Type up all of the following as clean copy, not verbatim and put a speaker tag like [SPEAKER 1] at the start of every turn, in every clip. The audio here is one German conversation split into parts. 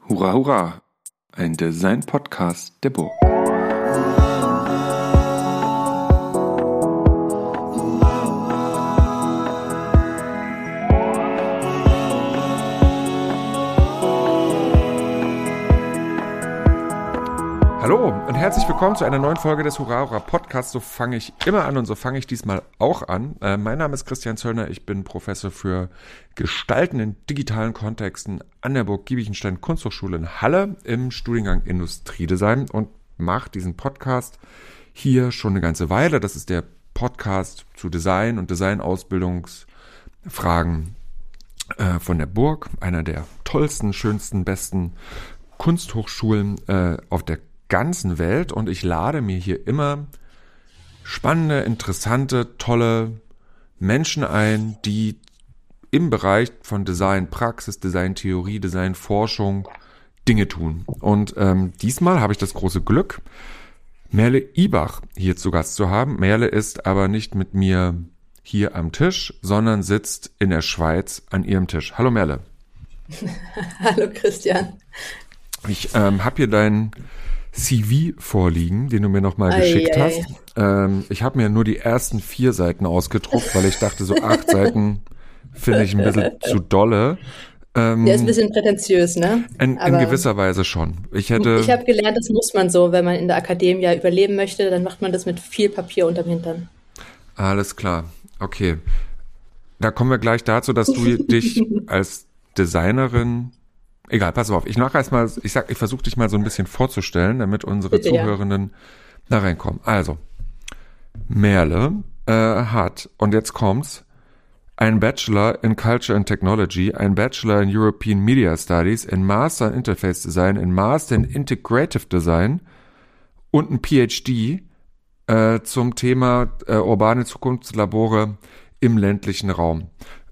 [SPEAKER 1] Hurra, hurra! Ein Design-Podcast der Burg. Hallo und herzlich willkommen zu einer neuen Folge des Hurra, hurra Podcasts. So fange ich immer an und so fange ich diesmal auch an. Mein Name ist Christian Zöllner, ich bin Professor für Gestalten in digitalen Kontexten an der Burg Giebichenstein Kunsthochschule in Halle im Studiengang Industriedesign und mache diesen Podcast hier schon eine ganze Weile. Das ist der Podcast zu Design und Designausbildungsfragen von der Burg, einer der tollsten, schönsten, besten Kunsthochschulen auf der ganzen Welt, und ich lade mir hier immer spannende, interessante, tolle Menschen ein, die im Bereich von Designpraxis, Designtheorie, Designforschung Dinge tun. Und diesmal habe ich das große Glück, Merle Ibach hier zu Gast zu haben. Merle ist aber nicht mit mir hier am Tisch, sondern sitzt in der Schweiz an ihrem Tisch. Hallo Merle.
[SPEAKER 2] Hallo Christian.
[SPEAKER 1] Ich habe hier dein CV vorliegen, den du mir nochmal geschickt hast. Ich habe mir nur die ersten 4 Seiten ausgedruckt, weil ich dachte, so 8 Seiten finde ich ein bisschen zu dolle.
[SPEAKER 2] Der ist ein bisschen prätentiös, ne?
[SPEAKER 1] In gewisser Weise schon. Ich habe
[SPEAKER 2] gelernt, das muss man so, wenn man in der Akademie überleben möchte, dann macht man das mit viel Papier unterm Hintern. Alles
[SPEAKER 1] klar, okay. Da kommen wir gleich dazu, dass du dich als Designerin... Egal, pass auf. Ich versuche dich mal so ein bisschen vorzustellen, damit unsere Zuhörenden da reinkommen. Also, Merle hat, und jetzt kommt's, ein Bachelor in Culture and Technology, ein Bachelor in European Media Studies, ein Master in Interface Design, ein Master in Integrative Design und ein PhD zum Thema urbane Zukunftslabore im ländlichen Raum.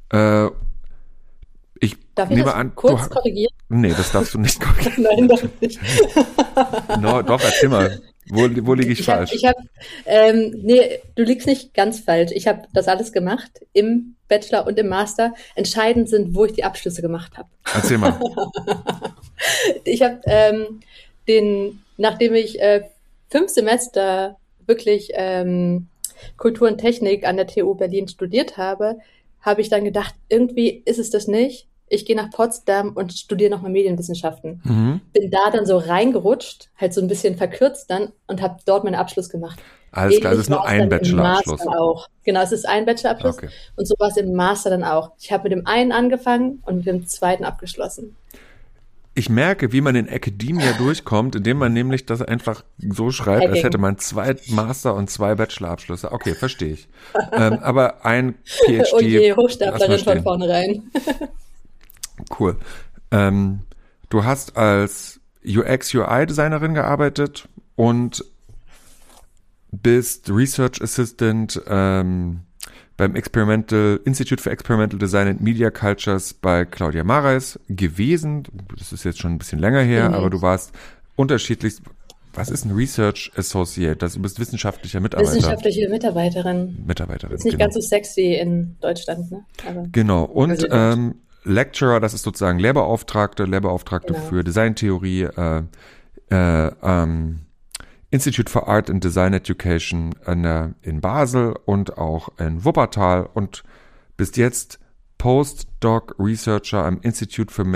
[SPEAKER 2] Darf ich das kurz korrigieren?
[SPEAKER 1] Nee, das darfst du nicht korrigieren.
[SPEAKER 2] Nein, doch nicht.
[SPEAKER 1] No, doch, erzähl mal. Wo liege ich falsch?
[SPEAKER 2] Nee, du liegst nicht ganz falsch. Ich habe das alles gemacht, im Bachelor und im Master. Entscheidend sind, wo ich die Abschlüsse gemacht habe.
[SPEAKER 1] Erzähl mal.
[SPEAKER 2] Ich habe nachdem ich 5 Semester wirklich Kultur und Technik an der TU Berlin studiert habe ich dann gedacht, irgendwie ist es das nicht. Ich gehe nach Potsdam und studiere nochmal Medienwissenschaften. Mhm. Bin da dann so reingerutscht, halt so ein bisschen verkürzt dann, und habe dort meinen Abschluss gemacht.
[SPEAKER 1] Alles klar, es ist nur ein Bachelorabschluss.
[SPEAKER 2] Auch. Genau, es ist ein Bachelorabschluss. Okay. Und so war es im Master dann auch. Ich habe mit dem einen angefangen und mit dem zweiten abgeschlossen.
[SPEAKER 1] Ich merke, wie man in Academia durchkommt, indem man nämlich das einfach so schreibt, als hätte man 2 Master- und 2 Bachelorabschlüsse. Okay, verstehe ich. Aber ein PhD...
[SPEAKER 2] Oh je, Hochstaplerin von vornherein.
[SPEAKER 1] Cool. Du hast als UX-UI-Designerin gearbeitet und bist Research Assistant beim Institute for Experimental Design and Media Cultures bei Claudia Marais gewesen. Das ist jetzt schon ein bisschen länger her, aber du warst unterschiedlich. Was ist ein Research Associate? Du bist wissenschaftlicher Mitarbeiter.
[SPEAKER 2] Wissenschaftliche Mitarbeiterin. Ist nicht ganz so sexy in Deutschland, ne? Aber
[SPEAKER 1] genau. Und Lecturer, das ist sozusagen Lehrbeauftragte genau. Für Designtheorie, Institute for Art and Design Education in Basel und auch in Wuppertal, und bist jetzt Postdoc Researcher am Institute for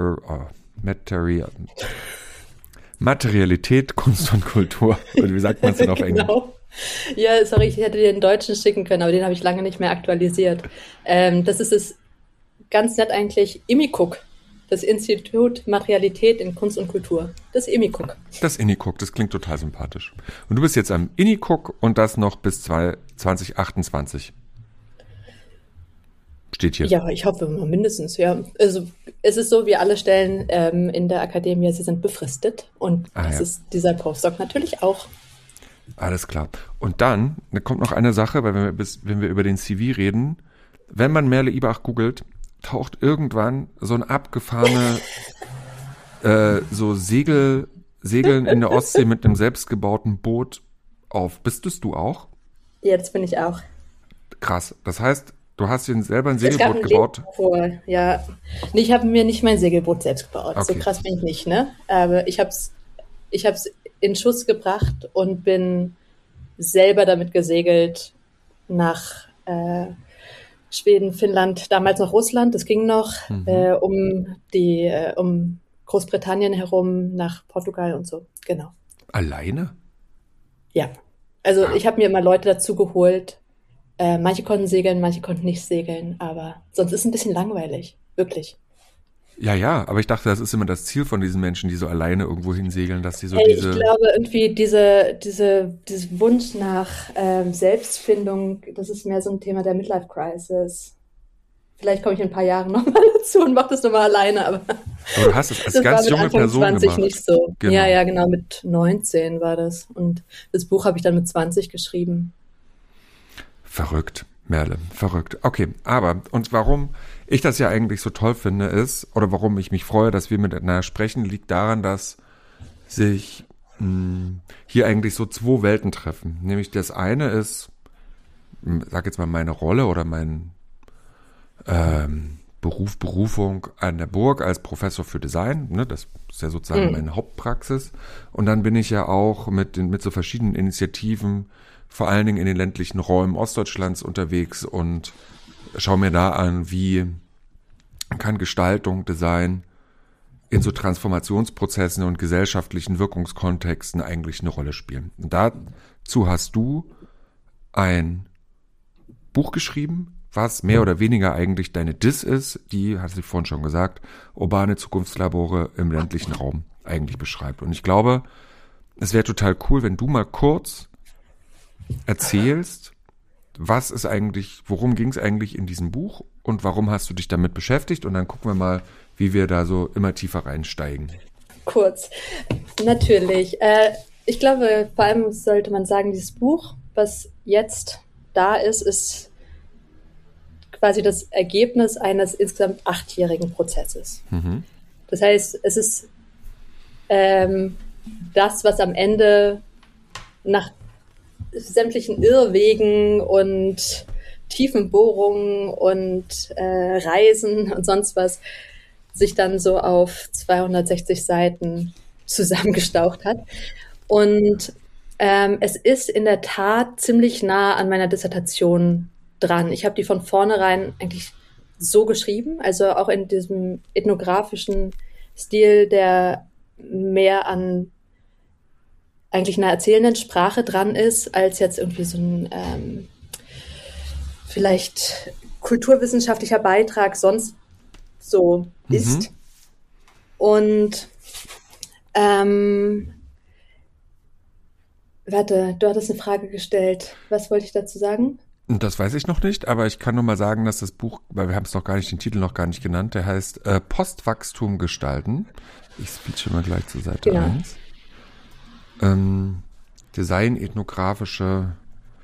[SPEAKER 1] Materialität, Kunst und Kultur. Wie sagt man es denn auf Englisch?
[SPEAKER 2] Genau. Ja, sorry, ich hätte dir den Deutschen schicken können, aber den habe ich lange nicht mehr aktualisiert. Das ist es ganz nett eigentlich, IMICUC. Das Institut Materialität in Kunst und Kultur. Das IMICUC.
[SPEAKER 1] Das INICUC, das klingt total sympathisch. Und du bist jetzt am INICUC und das noch bis 2028. Steht hier.
[SPEAKER 2] Ja, ich hoffe mal mindestens, ja. Also es ist so, wie alle Stellen in der Akademie, sie sind befristet. Und das ist dieser Postdoc natürlich auch.
[SPEAKER 1] Alles klar. Und dann kommt noch eine Sache, weil wenn wir über den CV reden, wenn man Merle Ibach googelt, taucht irgendwann so ein abgefahrene so Segeln in der Ostsee mit einem selbstgebauten Boot auf. Bist du auch?
[SPEAKER 2] Ja, das bin ich auch.
[SPEAKER 1] Krass. Das heißt, Du hast dir selber ein
[SPEAKER 2] Es gab
[SPEAKER 1] Segelboot
[SPEAKER 2] ein
[SPEAKER 1] gebaut?
[SPEAKER 2] Leben ja. Nee, ich habe mir nicht mein Segelboot selbst gebaut. So
[SPEAKER 1] Okay.
[SPEAKER 2] krass bin ich nicht, ne? Aber ich hab's in Schuss gebracht und bin selber damit gesegelt nach Schweden, Finnland, damals noch Russland, das ging noch, um Großbritannien herum, nach Portugal und so. Genau.
[SPEAKER 1] Alleine?
[SPEAKER 2] Ja. Also ich habe mir immer Leute dazu geholt. Manche konnten segeln, manche konnten nicht segeln, aber sonst ist es ein bisschen langweilig. Wirklich.
[SPEAKER 1] Ja, aber ich dachte, das ist immer das Ziel von diesen Menschen, die so alleine irgendwo hinsegeln, dass sie so
[SPEAKER 2] Hey, ich glaube irgendwie dieses Wunsch nach Selbstfindung, das ist mehr so ein Thema der Midlife-Crisis. Vielleicht komme ich in ein paar Jahren nochmal dazu und mache das nochmal alleine, aber
[SPEAKER 1] Aber du hast es als
[SPEAKER 2] das war
[SPEAKER 1] ganz
[SPEAKER 2] mit
[SPEAKER 1] junge
[SPEAKER 2] Anfang
[SPEAKER 1] Person
[SPEAKER 2] 20
[SPEAKER 1] gemacht.
[SPEAKER 2] nicht so.
[SPEAKER 1] Genau.
[SPEAKER 2] Ja, genau, mit 19 war das. Und das Buch habe ich dann mit 20 geschrieben.
[SPEAKER 1] Verrückt, Merle, verrückt. Okay, und warum ich das ja eigentlich so toll finde ist, oder warum ich mich freue, dass wir miteinander sprechen, liegt daran, dass sich hier eigentlich so zwei Welten treffen. Nämlich das eine ist, sag jetzt mal meine Rolle oder mein Berufung an der Burg als Professor für Design, ne, das ist ja sozusagen meine Hauptpraxis. Und dann bin ich ja auch mit so verschiedenen Initiativen, vor allen Dingen in den ländlichen Räumen Ostdeutschlands unterwegs und schaue mir da an, wie kann Gestaltung, Design in so Transformationsprozessen und gesellschaftlichen Wirkungskontexten eigentlich eine Rolle spielen. Und dazu hast du ein Buch geschrieben, was mehr oder weniger eigentlich deine DIS ist, die, hast du vorhin schon gesagt, urbane Zukunftslabore im ländlichen Raum eigentlich beschreibt. Und ich glaube, es wäre total cool, wenn du mal kurz erzählst, worum ging es eigentlich in diesem Buch und warum hast du dich damit beschäftigt? Und dann gucken wir mal, wie wir da so immer tiefer reinsteigen.
[SPEAKER 2] Kurz, natürlich. Ich glaube, vor allem sollte man sagen, dieses Buch, was jetzt da ist quasi das Ergebnis eines insgesamt 8-jährigen Prozesses. Das heißt, es ist das, was am Ende nach sämtlichen Irrwegen und tiefen Bohrungen und Reisen und sonst was sich dann so auf 260 Seiten zusammengestaucht hat. Und es ist in der Tat ziemlich nah an meiner Dissertation dran. Ich habe die von vornherein eigentlich so geschrieben, also auch in diesem ethnografischen Stil, der mehr an eigentlich einer erzählenden Sprache dran ist, als jetzt irgendwie so ein vielleicht kulturwissenschaftlicher Beitrag sonst so ist. Und warte, du hattest eine Frage gestellt. Was wollte ich dazu sagen?
[SPEAKER 1] Das weiß ich noch nicht, aber ich kann nur mal sagen, dass das Buch, weil wir haben es noch gar nicht, den Titel noch gar nicht genannt, der heißt Postwachstum gestalten. Ich switche mal gleich zur Seite 1. Design, ethnografische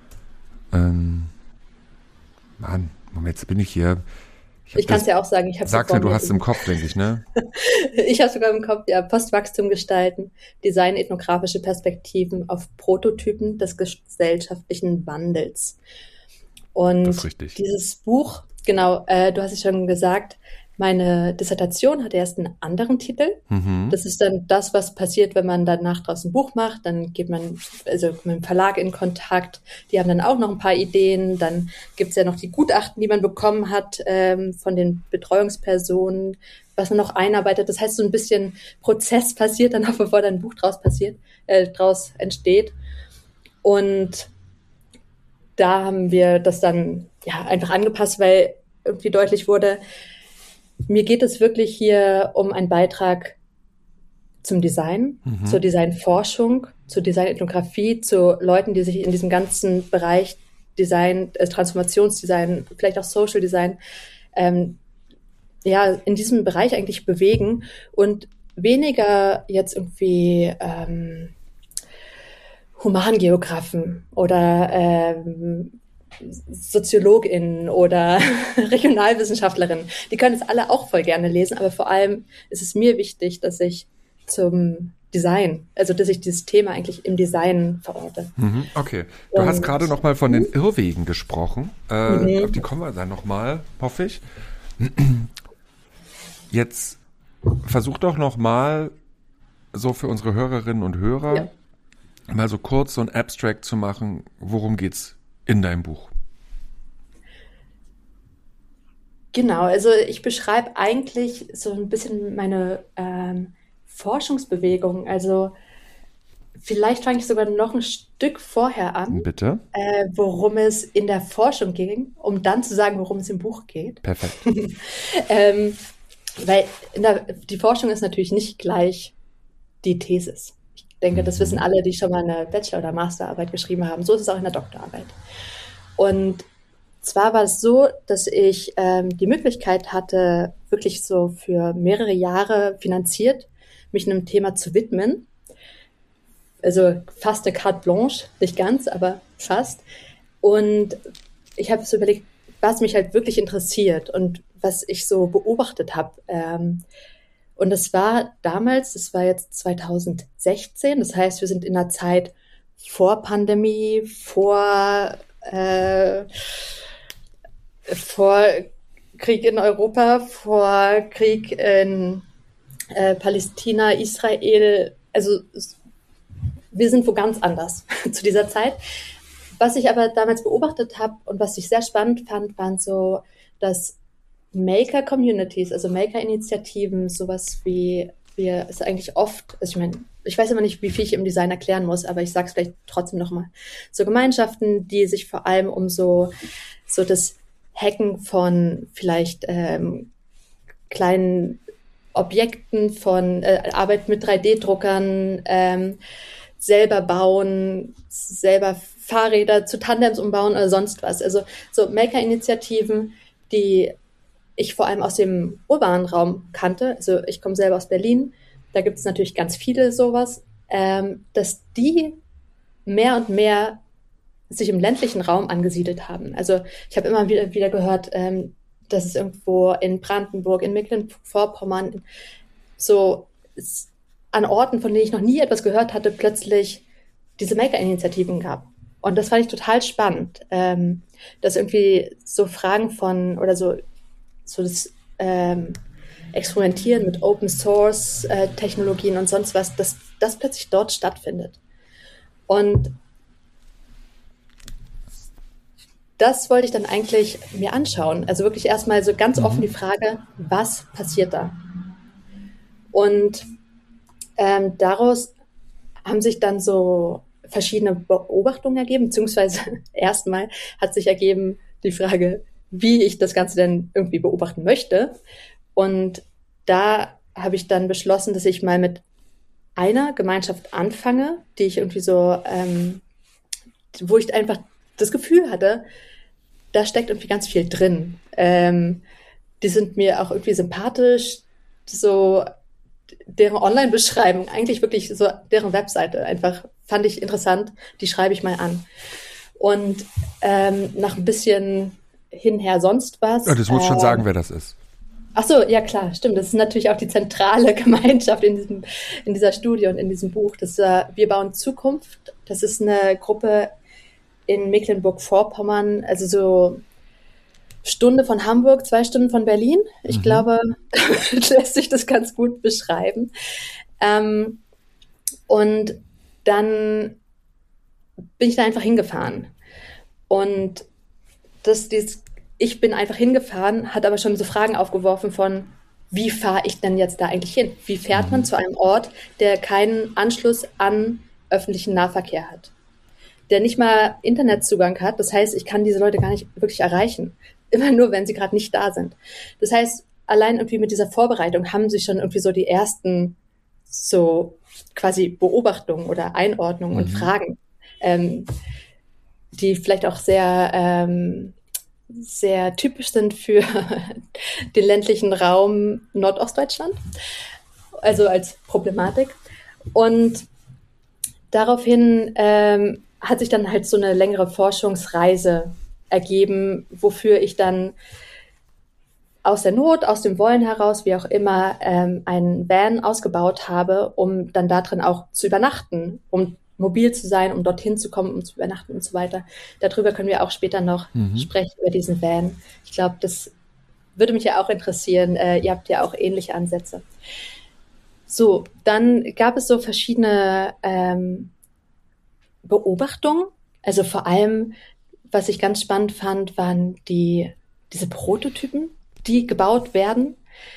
[SPEAKER 1] Mann, Moment, jetzt bin ich hier.
[SPEAKER 2] Ich kann es ja auch sagen.
[SPEAKER 1] Sag's mir, du hast es im Kopf, denke ich, ne?
[SPEAKER 2] Ich habe sogar im Kopf, ja, Postwachstum gestalten, Design, ethnografische Perspektiven auf Prototypen des gesellschaftlichen Wandels. Und
[SPEAKER 1] das ist richtig.
[SPEAKER 2] Dieses Buch, genau, du hast es schon gesagt, meine Dissertation hatte erst einen anderen Titel. Das ist dann das, was passiert, wenn man danach draußen ein Buch macht. Dann geht man also mit dem Verlag in Kontakt. Die haben dann auch noch ein paar Ideen. Dann gibt's ja noch die Gutachten, die man bekommen hat von den Betreuungspersonen, was man noch einarbeitet. Das heißt, so ein bisschen Prozess passiert dann auch, bevor dann ein Buch draus entsteht. Und da haben wir das dann ja einfach angepasst, weil irgendwie deutlich wurde, mir geht es wirklich hier um einen Beitrag zum Design, zur Designforschung, zur Designethnographie, zu Leuten, die sich in diesem ganzen Bereich Design, Transformationsdesign, vielleicht auch Social Design, ja, in diesem Bereich eigentlich bewegen und weniger jetzt irgendwie Humangeografen oder SoziologInnen oder Regionalwissenschaftlerinnen. Die können es alle auch voll gerne lesen, aber vor allem ist es mir wichtig, dass ich zum Design, also dass ich dieses Thema eigentlich im Design verorte.
[SPEAKER 1] Okay, du hast gerade noch mal von den Irrwegen gesprochen. Auf die kommen wir dann noch mal, hoffe ich. Jetzt versuch doch noch mal so für unsere Hörerinnen und Hörer mal so kurz so ein Abstract zu machen. Worum geht's in deinem Buch?
[SPEAKER 2] Genau, also ich beschreibe eigentlich so ein bisschen meine Forschungsbewegung. Also vielleicht fange ich sogar noch ein Stück vorher an,
[SPEAKER 1] Bitte?
[SPEAKER 2] Worum es in der Forschung ging, um dann zu sagen, worum es im Buch geht.
[SPEAKER 1] Perfekt.
[SPEAKER 2] Weil die Forschung ist natürlich nicht gleich die Thesis. Ich denke, das wissen alle, die schon mal eine Bachelor- oder Masterarbeit geschrieben haben. So ist es auch in der Doktorarbeit. Und zwar war es so, dass ich die Möglichkeit hatte, wirklich so für mehrere Jahre finanziert, mich einem Thema zu widmen. Also fast eine carte blanche, nicht ganz, aber fast. Und ich habe so überlegt, was mich halt wirklich interessiert und was ich so beobachtet habe. Und das war damals, das war jetzt 2016, das heißt, wir sind in einer Zeit vor Pandemie, vor Krieg in Europa, vor Krieg in Palästina, Israel. Also wir sind wo ganz anders zu dieser Zeit. Was ich aber damals beobachtet habe und was ich sehr spannend fand, waren so, dass Maker-Communities, also Maker-Initiativen, sowas wie wir es eigentlich oft, also ich meine, ich weiß immer nicht, wie viel ich im Design erklären muss, aber ich sage es vielleicht trotzdem nochmal. So Gemeinschaften, die sich vor allem um so das Hacken von vielleicht kleinen Objekten, von Arbeit mit 3D-Druckern, selber bauen, selber Fahrräder zu Tandems umbauen oder sonst was. Also so Maker-Initiativen, die ich vor allem aus dem urbanen Raum kannte. Also ich komme selber aus Berlin, da gibt es natürlich ganz viele sowas, dass die mehr und mehr sich im ländlichen Raum angesiedelt haben. Also ich habe immer wieder gehört, dass es irgendwo in Brandenburg, in Mecklenburg-Vorpommern so an Orten, von denen ich noch nie etwas gehört hatte, plötzlich diese Maker-Initiativen gab. Und das fand ich total spannend, dass irgendwie so Fragen von oder so das Experimentieren mit Open Source Technologien und sonst was, dass das plötzlich dort stattfindet. Und das wollte ich dann eigentlich mir anschauen. Also wirklich erstmal so ganz offen die Frage, was passiert da? Und daraus haben sich dann so verschiedene Beobachtungen ergeben, beziehungsweise erstmal hat sich ergeben die Frage, wie ich das Ganze denn irgendwie beobachten möchte. Und da habe ich dann beschlossen, dass ich mal mit einer Gemeinschaft anfange, die ich irgendwie so, wo ich einfach das Gefühl hatte, da steckt irgendwie ganz viel drin. Die sind mir auch irgendwie sympathisch, so deren Online-Beschreibung, eigentlich wirklich so deren Webseite einfach fand ich interessant, die schreibe ich mal an. Und nach ein bisschen hinher sonst was.
[SPEAKER 1] Ja, das muss schon sagen, wer das ist.
[SPEAKER 2] Ach so, ja klar, stimmt. Das ist natürlich auch die zentrale Gemeinschaft in dieser Studie und in diesem Buch. Das Wir bauen Zukunft. Das ist eine Gruppe in Mecklenburg-Vorpommern, also so Stunde von Hamburg, 2 Stunden von Berlin. Ich glaube, lässt sich das ganz gut beschreiben. Und dann bin ich da einfach hingefahren. Und ich bin einfach hingefahren, hat aber schon so Fragen aufgeworfen von, wie fahre ich denn jetzt da eigentlich hin? Wie fährt man zu einem Ort, der keinen Anschluss an öffentlichen Nahverkehr hat? Der nicht mal Internetzugang hat. Das heißt, ich kann diese Leute gar nicht wirklich erreichen. Immer nur, wenn sie gerade nicht da sind. Das heißt, allein irgendwie mit dieser Vorbereitung haben sich schon irgendwie so die ersten so quasi Beobachtungen oder Einordnungen und Fragen, die vielleicht auch sehr, sehr typisch sind für den ländlichen Raum Nordostdeutschland, also als Problematik. Und daraufhin hat sich dann halt so eine längere Forschungsreise ergeben, wofür ich dann aus der Not, aus dem Wollen heraus, wie auch immer, einen Van ausgebaut habe, um dann da drin auch zu übernachten, um mobil zu sein, um dorthin zu kommen, um zu übernachten und so weiter. Darüber können wir auch später noch sprechen, über diesen Van. Ich glaube, das würde mich ja auch interessieren. Ihr habt ja auch ähnliche Ansätze. So, dann gab es so verschiedene Beobachtungen. Also vor allem, was ich ganz spannend fand, waren diese Prototypen, die gebaut werden.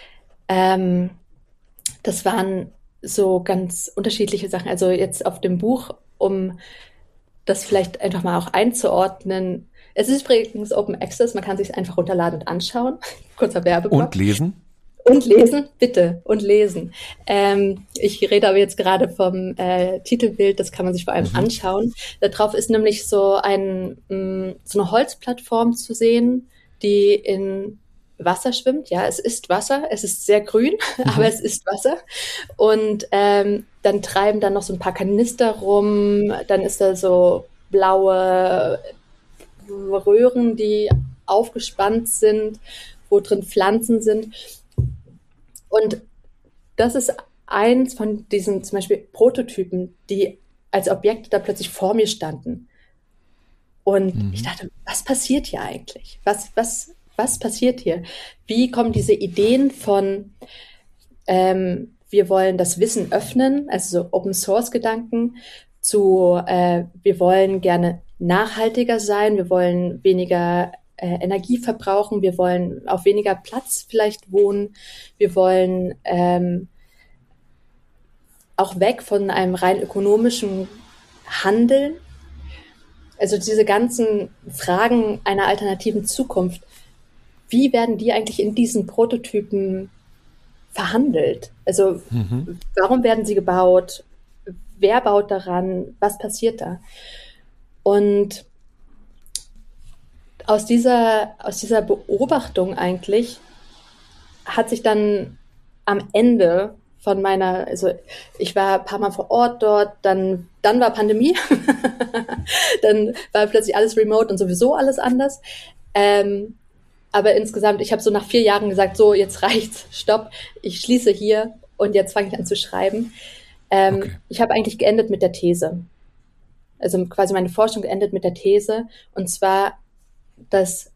[SPEAKER 2] Das waren so ganz unterschiedliche Sachen. Also jetzt auf dem Buch, um das vielleicht einfach mal auch einzuordnen. Es ist übrigens Open Access, man kann sich es einfach runterladen und anschauen. Kurzer Werbeblock.
[SPEAKER 1] Und lesen?
[SPEAKER 2] Und lesen, bitte, und lesen. Ich rede aber jetzt gerade vom Titelbild, das kann man sich vor allem anschauen. Darauf ist nämlich so eine Holzplattform zu sehen, die in Wasser schwimmt. Ja, es ist Wasser, es ist sehr grün, aber es ist Wasser. Und dann treiben da noch so ein paar Kanister rum, dann ist da so blaue Röhren, die aufgespannt sind, wo drin Pflanzen sind. Und das ist eins von diesen zum Beispiel Prototypen, die als Objekte da plötzlich vor mir standen. Und ich dachte, was passiert hier eigentlich? Was passiert hier? Wie kommen diese Ideen von, wir wollen das Wissen öffnen, also so Open-Source-Gedanken, zu, wir wollen gerne nachhaltiger sein, wir wollen weniger Energie verbrauchen, wir wollen auf weniger Platz vielleicht wohnen, wir wollen auch weg von einem rein ökonomischen Handeln. Also diese ganzen Fragen einer alternativen Zukunft, wie werden die eigentlich in diesen Prototypen verhandelt? Also warum werden sie gebaut? Wer baut daran? Was passiert da? Und aus dieser Beobachtung eigentlich hat sich dann am Ende von also ich war ein paar Mal vor Ort dort, dann war Pandemie, dann war plötzlich alles remote und sowieso alles anders. Aber insgesamt, ich habe so nach 4 Jahren gesagt, so jetzt reicht's, stopp, ich schließe hier und jetzt fange ich an zu schreiben. Okay. Ich habe eigentlich geendet mit der These. Also quasi meine Forschung geendet mit der These, und zwar, dass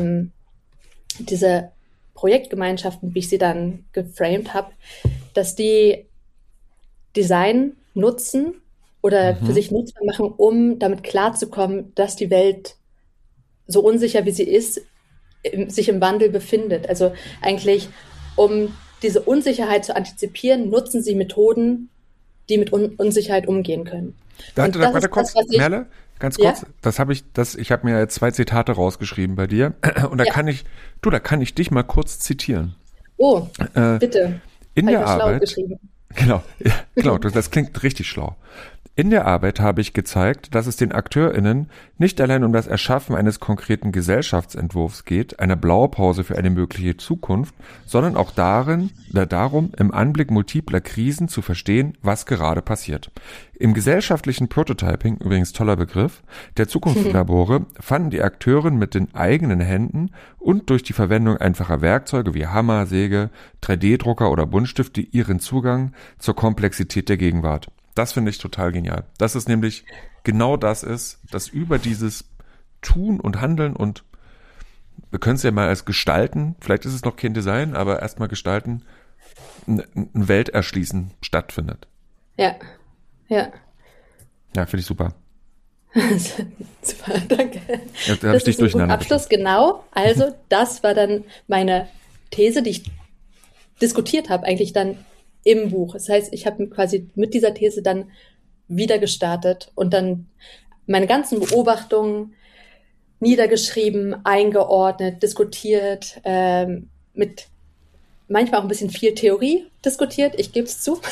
[SPEAKER 2] diese Projektgemeinschaften, wie ich sie dann geframed habe, dass die Design nutzen oder für sich nutzbar machen, um damit klarzukommen, dass die Welt so unsicher, wie sie ist, sich im Wandel befindet. Also eigentlich, um diese Unsicherheit zu antizipieren, nutzen sie Methoden, die mit Unsicherheit umgehen können.
[SPEAKER 1] Warte kurz, Merle, ganz kurz. Ja? Ich habe mir jetzt 2 Zitate rausgeschrieben bei dir und da kann ich dich mal kurz zitieren.
[SPEAKER 2] Oh, bitte.
[SPEAKER 1] In der Arbeit. Genau, das klingt richtig schlau. In der Arbeit habe ich gezeigt, dass es den AkteurInnen nicht allein um das Erschaffen eines konkreten Gesellschaftsentwurfs geht, einer Blaupause für eine mögliche Zukunft, sondern auch darum, im Anblick multipler Krisen zu verstehen, was gerade passiert. Im gesellschaftlichen Prototyping, übrigens toller Begriff, der Zukunftslabore fanden die Akteurinnen mit den eigenen Händen und durch die Verwendung einfacher Werkzeuge wie Hammer, Säge, 3D-Drucker oder Buntstifte ihren Zugang zur Komplexität der Gegenwart. Das finde ich total genial. Dass es nämlich genau das ist, dass über dieses Tun und Handeln, und wir können es ja mal als Gestalten, vielleicht ist es noch kein Design, aber erstmal Gestalten, ein Welterschließen stattfindet.
[SPEAKER 2] Ja.
[SPEAKER 1] Ja, finde ich super.
[SPEAKER 2] Super, danke.
[SPEAKER 1] Ja, da habe ich dich durcheinander.
[SPEAKER 2] Abschluss, genau. Also, das war dann meine These, die ich diskutiert habe, eigentlich dann im Buch. Das heißt, ich habe quasi mit dieser These dann wieder gestartet und dann meine ganzen Beobachtungen niedergeschrieben, eingeordnet, diskutiert, mit manchmal auch ein bisschen viel Theorie diskutiert, ich gebe es zu,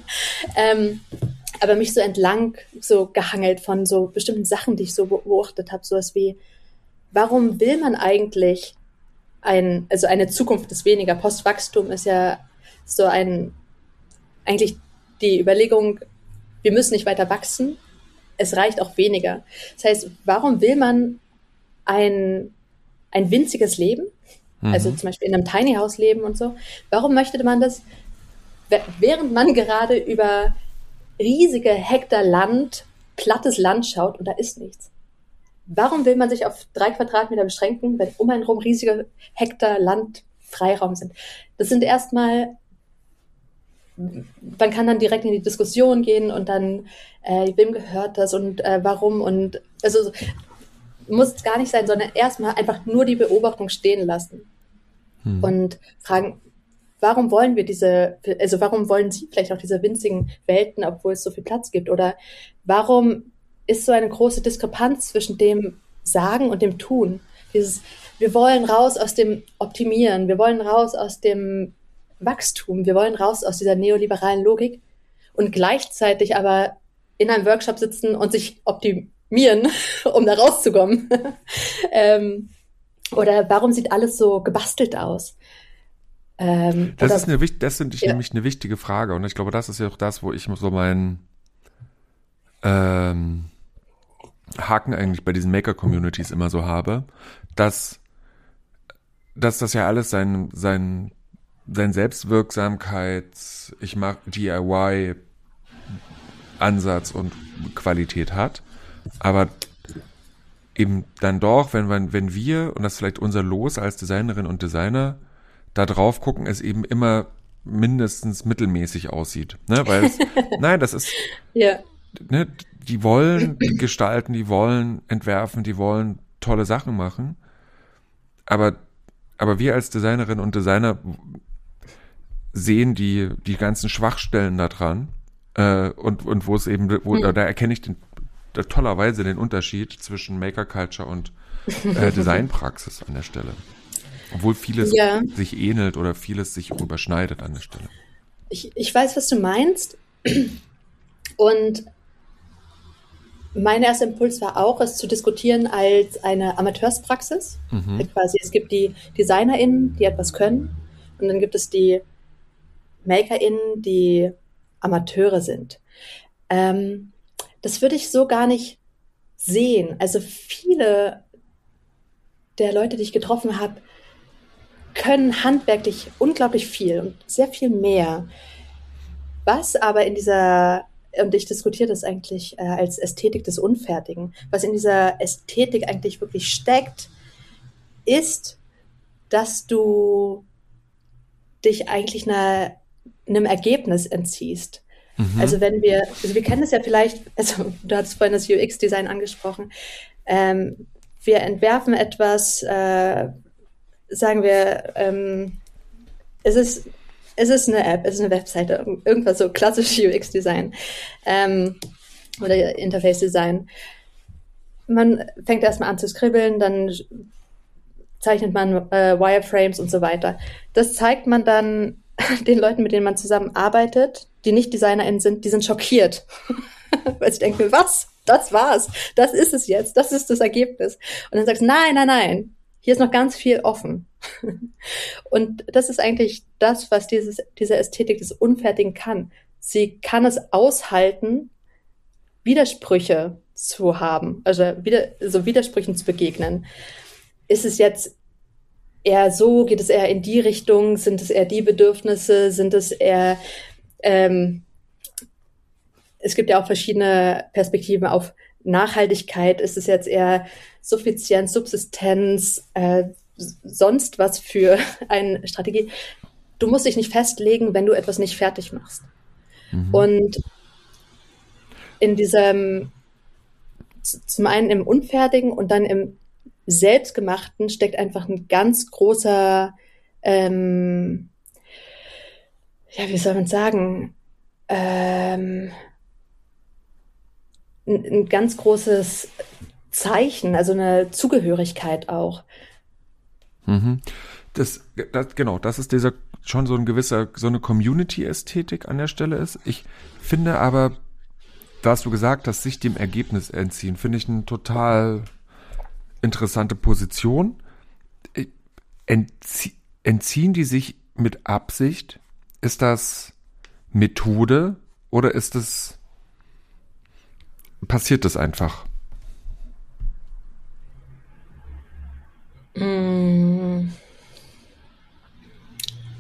[SPEAKER 2] aber mich so entlang so gehangelt von so bestimmten Sachen, die ich so beobachtet habe, sowas wie, warum will man eigentlich eine Zukunft des weniger? Postwachstum ist ja so eigentlich die Überlegung, wir müssen nicht weiter wachsen, es reicht auch weniger. Das heißt, warum will man ein winziges Leben also zum Beispiel in einem Tiny House leben und so. Warum möchte man das, während man gerade über riesige Hektar Land, plattes Land schaut und da ist nichts? Warum will man sich auf 3 Quadratmeter beschränken, wenn um einen rum riesige Hektar Land Freiraum sind? Das sind erstmal, man kann dann direkt in die Diskussion gehen und dann, wem gehört das und warum und also muss es gar nicht sein, sondern erstmal einfach nur die Beobachtung stehen lassen und fragen, warum wollen wir warum wollen Sie vielleicht auch diese winzigen Welten, obwohl es so viel Platz gibt? Oder warum ist so eine große Diskrepanz zwischen dem Sagen und dem Tun? Wir wollen raus aus dem Optimieren, wir wollen raus aus dem Wachstum, wir wollen raus aus dieser neoliberalen Logik und gleichzeitig aber in einem Workshop sitzen und sich optimieren, um da rauszukommen. Oder warum sieht alles so gebastelt aus?
[SPEAKER 1] Das finde ich nämlich eine wichtige Frage und ich glaube, das ist ja auch das, wo ich so meinen Haken eigentlich bei diesen Maker-Communities immer so habe, dass das ja alles sein Selbstwirksamkeits, ich mache DIY-Ansatz und Qualität hat, aber eben dann doch, wenn wir, und das ist vielleicht unser Los als Designerinnen und Designer, da drauf gucken, es eben immer mindestens mittelmäßig aussieht. Ne? Weil das ist,
[SPEAKER 2] ja.
[SPEAKER 1] Ne, die wollen gestalten, die wollen entwerfen, die wollen tolle Sachen machen, aber wir als Designerinnen und Designer sehen die ganzen Schwachstellen da dran und wo es eben, da erkenne ich tollerweise den Unterschied zwischen Maker Culture und Designpraxis an der Stelle. Obwohl vieles sich ähnelt oder vieles sich überschneidet an der Stelle.
[SPEAKER 2] Ich weiß, was du meinst. Und mein erster Impuls war auch, es zu diskutieren als eine Amateurspraxis. Quasi, es gibt die DesignerInnen, die etwas können. Und dann gibt es die MakerInnen, die Amateure sind. Das würde ich so gar nicht sehen. Also viele der Leute, die ich getroffen habe, können handwerklich unglaublich viel und sehr viel mehr. Was aber in dieser, und ich diskutiere das eigentlich als Ästhetik des Unfertigen, was in dieser Ästhetik eigentlich wirklich steckt, ist, dass du dich eigentlich einem Ergebnis entziehst. Also wir kennen es ja vielleicht, also du hattest vorhin das UX-Design angesprochen, wir entwerfen etwas, sagen wir, es ist eine App, es ist eine Webseite, irgendwas so klassisch UX-Design oder Interface-Design. Man fängt erstmal an zu skribbeln, dann zeichnet man Wireframes und so weiter. Das zeigt man dann den Leuten, mit denen man zusammenarbeitet, die nicht DesignerInnen sind, die sind schockiert. Weil sie denken, was? Das war's. Das ist es jetzt. Das ist das Ergebnis. Und dann sagst du, nein. Hier ist noch ganz viel offen. Und das ist eigentlich das, was diese Ästhetik des Unfertigen kann. Sie kann es aushalten, Widersprüche zu haben, also so Widersprüchen zu begegnen. Ist es jetzt eher so, geht es eher in die Richtung, sind es eher die Bedürfnisse, sind es eher, es gibt ja auch verschiedene Perspektiven auf Nachhaltigkeit, ist es jetzt eher Suffizienz, Subsistenz, sonst was für eine Strategie. Du musst dich nicht festlegen, wenn du etwas nicht fertig machst. Und in diesem, zum einen im Unfertigen und dann im Selbstgemachten steckt einfach ein ganz großer, wie soll man sagen, ein ganz großes Zeichen, also eine Zugehörigkeit auch.
[SPEAKER 1] Das ist schon so eine Community-Ästhetik an der Stelle ist. Ich finde aber, was du gesagt hast, sich dem Ergebnis entziehen, finde ich eine total interessante Position. Entziehen die sich mit Absicht? Ist das Methode oder passiert das einfach?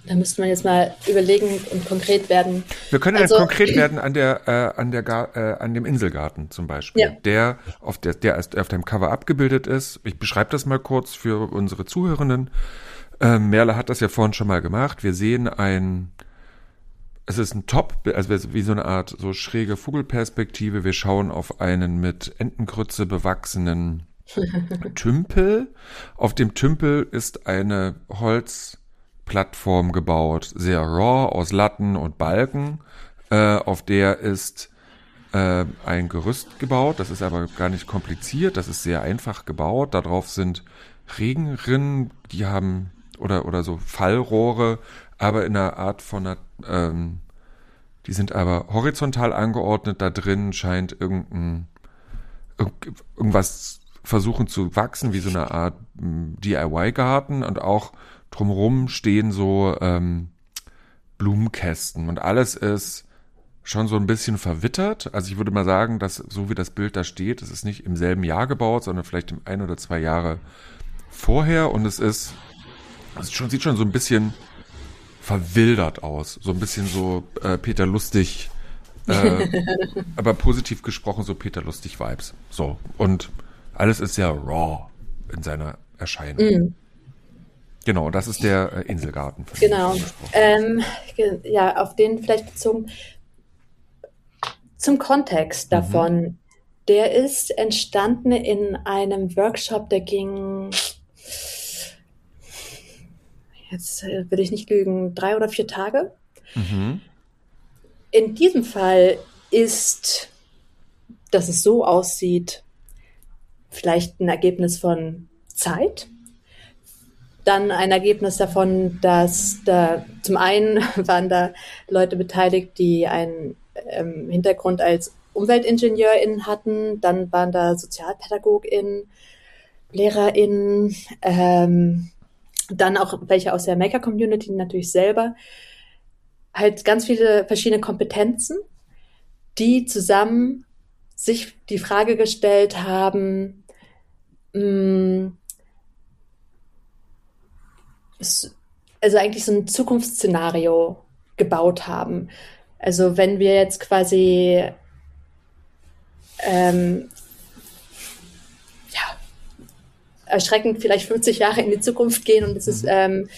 [SPEAKER 2] Da müsste man jetzt mal überlegen und konkret werden.
[SPEAKER 1] Wir können jetzt konkret werden an dem Inselgarten zum Beispiel,
[SPEAKER 2] Ja.
[SPEAKER 1] der auf dem Cover abgebildet ist. Ich beschreibe das mal kurz für unsere Zuhörenden. Merle hat das ja vorhin schon mal gemacht. Wir sehen es ist ein Top, also wie so eine Art so schräge Vogelperspektive. Wir schauen auf einen mit Entengrütze bewachsenen Tümpel. Auf dem Tümpel ist eine Holzplattform gebaut, sehr raw, aus Latten und Balken. Auf der ist ein Gerüst gebaut. Das ist aber gar nicht kompliziert. Das ist sehr einfach gebaut. Darauf sind Regenrinnen, die haben oder so Fallrohre, aber in einer Art von die sind aber horizontal angeordnet. Da drin scheint irgendwas versuchen zu wachsen, wie so eine Art DIY-Garten, und auch drumherum stehen so Blumenkästen und alles ist schon so ein bisschen verwittert. Also ich würde mal sagen, dass so wie das Bild da steht, es ist nicht im selben Jahr gebaut, sondern vielleicht 1 oder 2 Jahre vorher, und sieht schon so ein bisschen verwildert aus. So ein bisschen so Peter Lustig, aber positiv gesprochen so Peter Lustig-Vibes. So, und alles ist sehr raw in seiner Erscheinung. Mm. Genau, das ist der Inselgarten.
[SPEAKER 2] Genau. Ja, auf den vielleicht bezogen. Zum Kontext davon. Mhm. Der ist entstanden in einem Workshop, der ging, jetzt will ich nicht lügen, 3 oder 4 Tage. Mhm. In diesem Fall ist, dass es so aussieht, vielleicht ein Ergebnis von Zeit. Dann ein Ergebnis davon, dass da zum einen waren da Leute beteiligt, die einen Hintergrund als UmweltingenieurInnen hatten. Dann waren da SozialpädagogInnen, LehrerInnen, dann auch welche aus der Maker-Community natürlich selber. Halt ganz viele verschiedene Kompetenzen, die zusammen sich die Frage gestellt haben, also eigentlich so ein Zukunftsszenario gebaut haben. Also wenn wir jetzt quasi erschreckend vielleicht 50 Jahre in die Zukunft gehen und es ist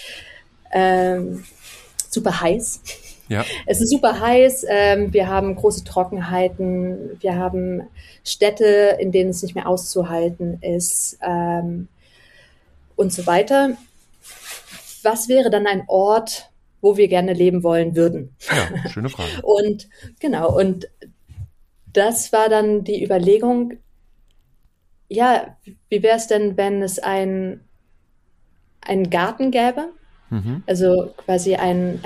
[SPEAKER 2] super heiß.
[SPEAKER 1] Ja.
[SPEAKER 2] Es ist super heiß, wir haben große Trockenheiten, wir haben Städte, in denen es nicht mehr auszuhalten ist und so weiter. Was wäre dann ein Ort, wo wir gerne leben wollen würden?
[SPEAKER 1] Ja, schöne Frage.
[SPEAKER 2] Und das war dann die Überlegung, ja, wie wäre es denn, wenn es einen Garten gäbe? Mhm. Also quasi ein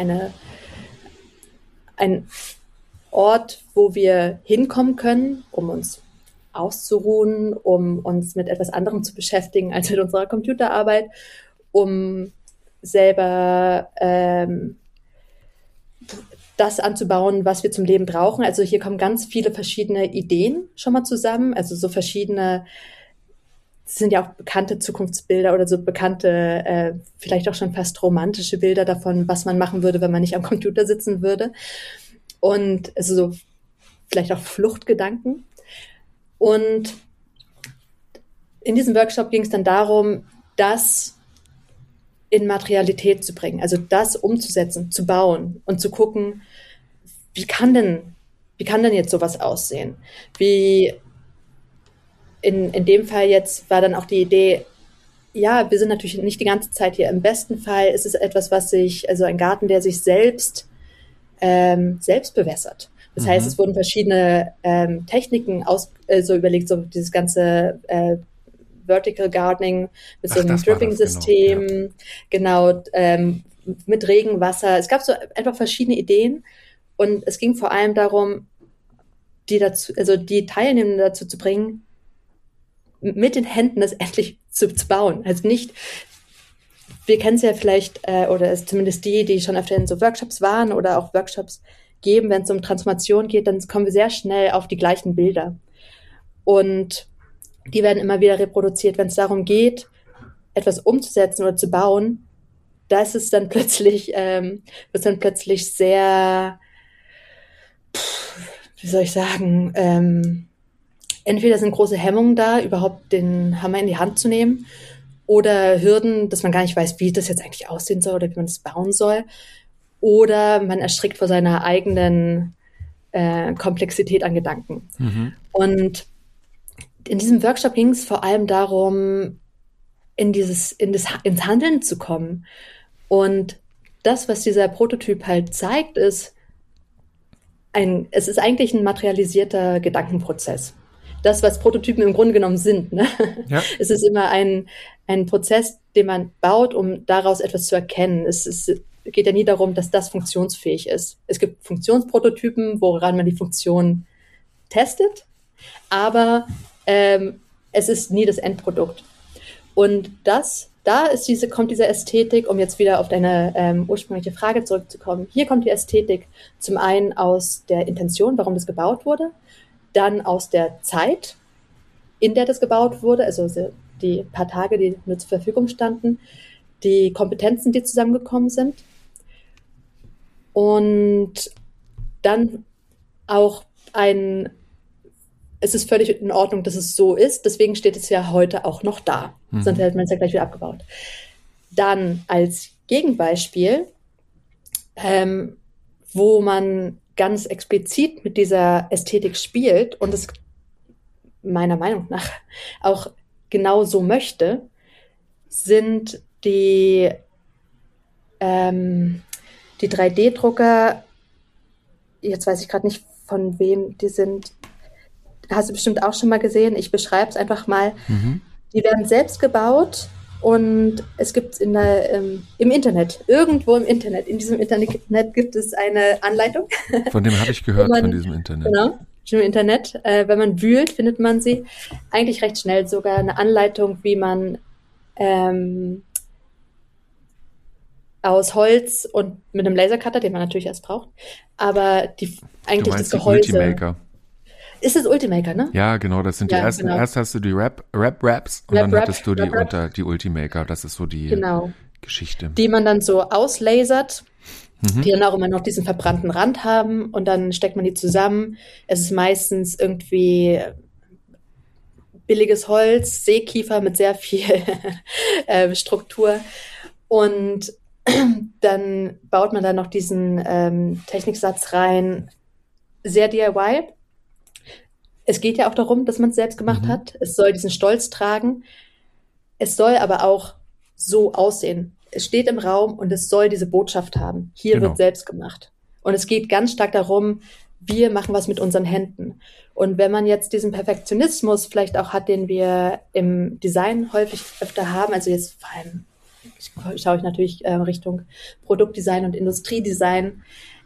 [SPEAKER 2] Ort, wo wir hinkommen können, um uns auszuruhen, um uns mit etwas anderem zu beschäftigen als mit unserer Computerarbeit, um selber das anzubauen, was wir zum Leben brauchen. Also hier kommen ganz viele verschiedene Ideen schon mal zusammen, also so verschiedene, das sind ja auch bekannte Zukunftsbilder oder so bekannte, vielleicht auch schon fast romantische Bilder davon, was man machen würde, wenn man nicht am Computer sitzen würde. Und also so vielleicht auch Fluchtgedanken. Und in diesem Workshop ging es dann darum, das in Materialität zu bringen, also das umzusetzen, zu bauen und zu gucken, wie kann denn jetzt sowas aussehen? Wie in dem Fall jetzt war dann auch die Idee, ja, wir sind natürlich nicht die ganze Zeit hier. Im besten Fall ist es etwas, also ein Garten, der sich selbst bewässert. Das heißt, es wurden verschiedene Techniken so überlegt, so dieses ganze Vertical Gardening mit so einem Dripping-System, genau, mit Regenwasser. Es gab so einfach verschiedene Ideen und es ging vor allem darum, die Teilnehmenden dazu zu bringen, mit den Händen das endlich zu bauen. Also nicht, wir kennen es ja vielleicht, oder zumindest die schon öfter in so Workshops waren oder auch Workshops geben, wenn es um Transformation geht, dann kommen wir sehr schnell auf die gleichen Bilder. Und die werden immer wieder reproduziert, wenn es darum geht, etwas umzusetzen oder zu bauen. da ist es dann plötzlich, sehr, wie soll ich sagen, entweder sind große Hemmungen da, überhaupt den Hammer in die Hand zu nehmen, oder Hürden, dass man gar nicht weiß, wie das jetzt eigentlich aussehen soll oder wie man das bauen soll. Oder man erschrickt vor seiner eigenen Komplexität an Gedanken. Und in diesem Workshop ging es vor allem darum, ins Handeln zu kommen. Und das, was dieser Prototyp halt zeigt, es ist eigentlich ein materialisierter Gedankenprozess. Das, was Prototypen im Grunde genommen sind. Ne? Ja. Es ist immer ein Prozess, den man baut, um daraus etwas zu erkennen. Es geht ja nie darum, dass das funktionsfähig ist. Es gibt Funktionsprototypen, woran man die Funktion testet, aber es ist nie das Endprodukt. Und kommt diese Ästhetik, um jetzt wieder auf deine ursprüngliche Frage zurückzukommen. Hier kommt die Ästhetik zum einen aus der Intention, warum das gebaut wurde, dann aus der Zeit, in der das gebaut wurde, also die paar Tage, die nur zur Verfügung standen, die Kompetenzen, die zusammengekommen sind und dann auch es ist völlig in Ordnung, dass es so ist, deswegen steht es ja heute auch noch da, sonst hätte man es ja gleich wieder abgebaut. Dann als Gegenbeispiel, wo man ganz explizit mit dieser Ästhetik spielt und es meiner Meinung nach auch genau so möchte, sind die 3D-Drucker, jetzt weiß ich gerade nicht, von wem die sind, hast du bestimmt auch schon mal gesehen, ich beschreibe es einfach mal. Die werden selbst gebaut und es gibt im Internet, irgendwo im Internet, in diesem Internet gibt es eine Anleitung.
[SPEAKER 1] Von dem habe ich gehört, von diesem Internet.
[SPEAKER 2] Genau, im Internet. Wenn man wühlt, findet man sie eigentlich recht schnell, sogar eine Anleitung, wie man aus Holz und mit einem Lasercutter, den man natürlich erst braucht, aber eigentlich das Gehäuse.
[SPEAKER 1] Ultimaker.
[SPEAKER 2] Ist es Ultimaker, ne?
[SPEAKER 1] Ja, genau, das sind die ersten. Genau. Erst hast du die Wraps und dann hattest du die Ultimaker. Das ist so die Geschichte.
[SPEAKER 2] Die man dann so auslasert, die dann auch immer noch diesen verbrannten Rand haben und dann steckt man die zusammen. Es ist meistens irgendwie billiges Holz, Seekiefer mit sehr viel Struktur und dann baut man da noch diesen Techniksatz rein. Sehr DIY. Es geht ja auch darum, dass man es selbst gemacht hat. Es soll diesen Stolz tragen. Es soll aber auch so aussehen. Es steht im Raum und es soll diese Botschaft haben. Hier wird selbst gemacht. Und es geht ganz stark darum, wir machen was mit unseren Händen. Und wenn man jetzt diesen Perfektionismus vielleicht auch hat, den wir im Design häufig öfter haben, also jetzt vor allem schaue ich natürlich Richtung Produktdesign und Industriedesign,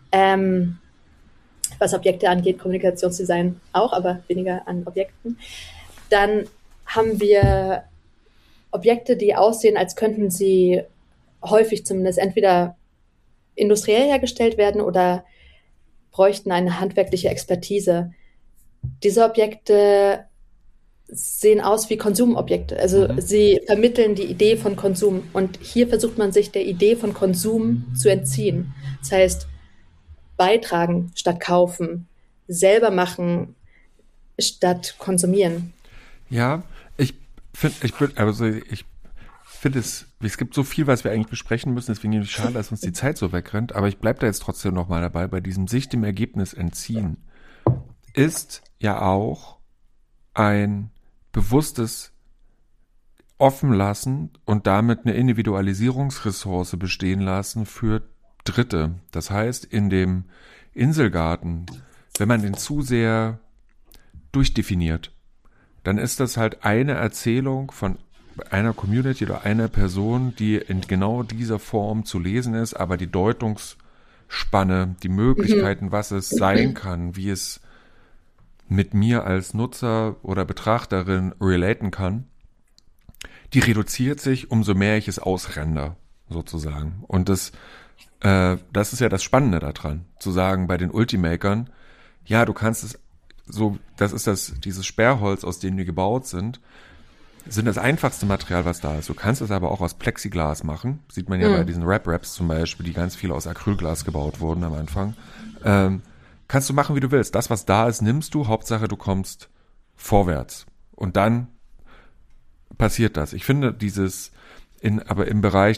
[SPEAKER 2] was Objekte angeht, Kommunikationsdesign auch, aber weniger an Objekten. Dann haben wir Objekte, die aussehen, als könnten sie häufig zumindest entweder industriell hergestellt werden oder bräuchten eine handwerkliche Expertise. Diese Objekte sehen aus wie Konsumobjekte. Also sie vermitteln die Idee von Konsum. Und hier versucht man sich der Idee von Konsum zu entziehen. Das heißt, beitragen statt kaufen, selber machen statt konsumieren.
[SPEAKER 1] Ja, ich finde es gibt so viel, was wir eigentlich besprechen müssen, deswegen ist es schade, dass uns die Zeit so wegrennt, aber ich bleibe da jetzt trotzdem nochmal dabei, bei diesem sich dem Ergebnis entziehen ist ja auch ein bewusstes Offenlassen und damit eine Individualisierungsressource bestehen lassen für Dritte. Das heißt, in dem Inselgarten, wenn man den zu sehr durchdefiniert, dann ist das halt eine Erzählung von einer Community oder einer Person, die in genau dieser Form zu lesen ist, aber die Deutungsspanne, die Möglichkeiten, was es sein kann, wie es mit mir als Nutzer oder Betrachterin relaten kann, die reduziert sich, umso mehr ich es ausrender, sozusagen. Und das ist ja das Spannende daran, zu sagen, bei den Ultimakern, ja, du kannst es so, das ist dieses Sperrholz, aus dem die gebaut sind. sind das einfachste Material, was da ist. Du kannst es aber auch aus Plexiglas machen. Sieht man ja bei diesen Rap-Raps zum Beispiel, die ganz viel aus Acrylglas gebaut wurden am Anfang. Kannst du machen, wie du willst. Das, was da ist, nimmst du. Hauptsache, du kommst vorwärts. Und dann passiert das. Ich finde aber im Bereich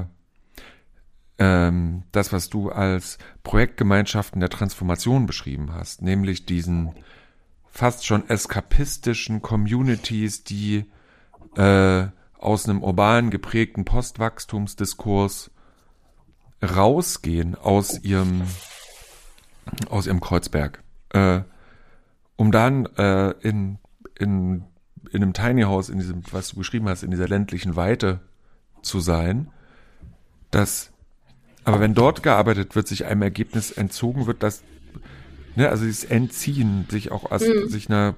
[SPEAKER 1] das, was du als Projektgemeinschaften der Transformation beschrieben hast, nämlich diesen fast schon eskapistischen Communities, die aus einem urban geprägten Postwachstumsdiskurs rausgehen aus ihrem Kreuzberg, um dann in einem Tiny House, in diesem, was du beschrieben hast, in dieser ländlichen Weite zu sein, aber wenn dort gearbeitet wird, sich einem Ergebnis entzogen wird, also dieses Entziehen, sich auch sich einer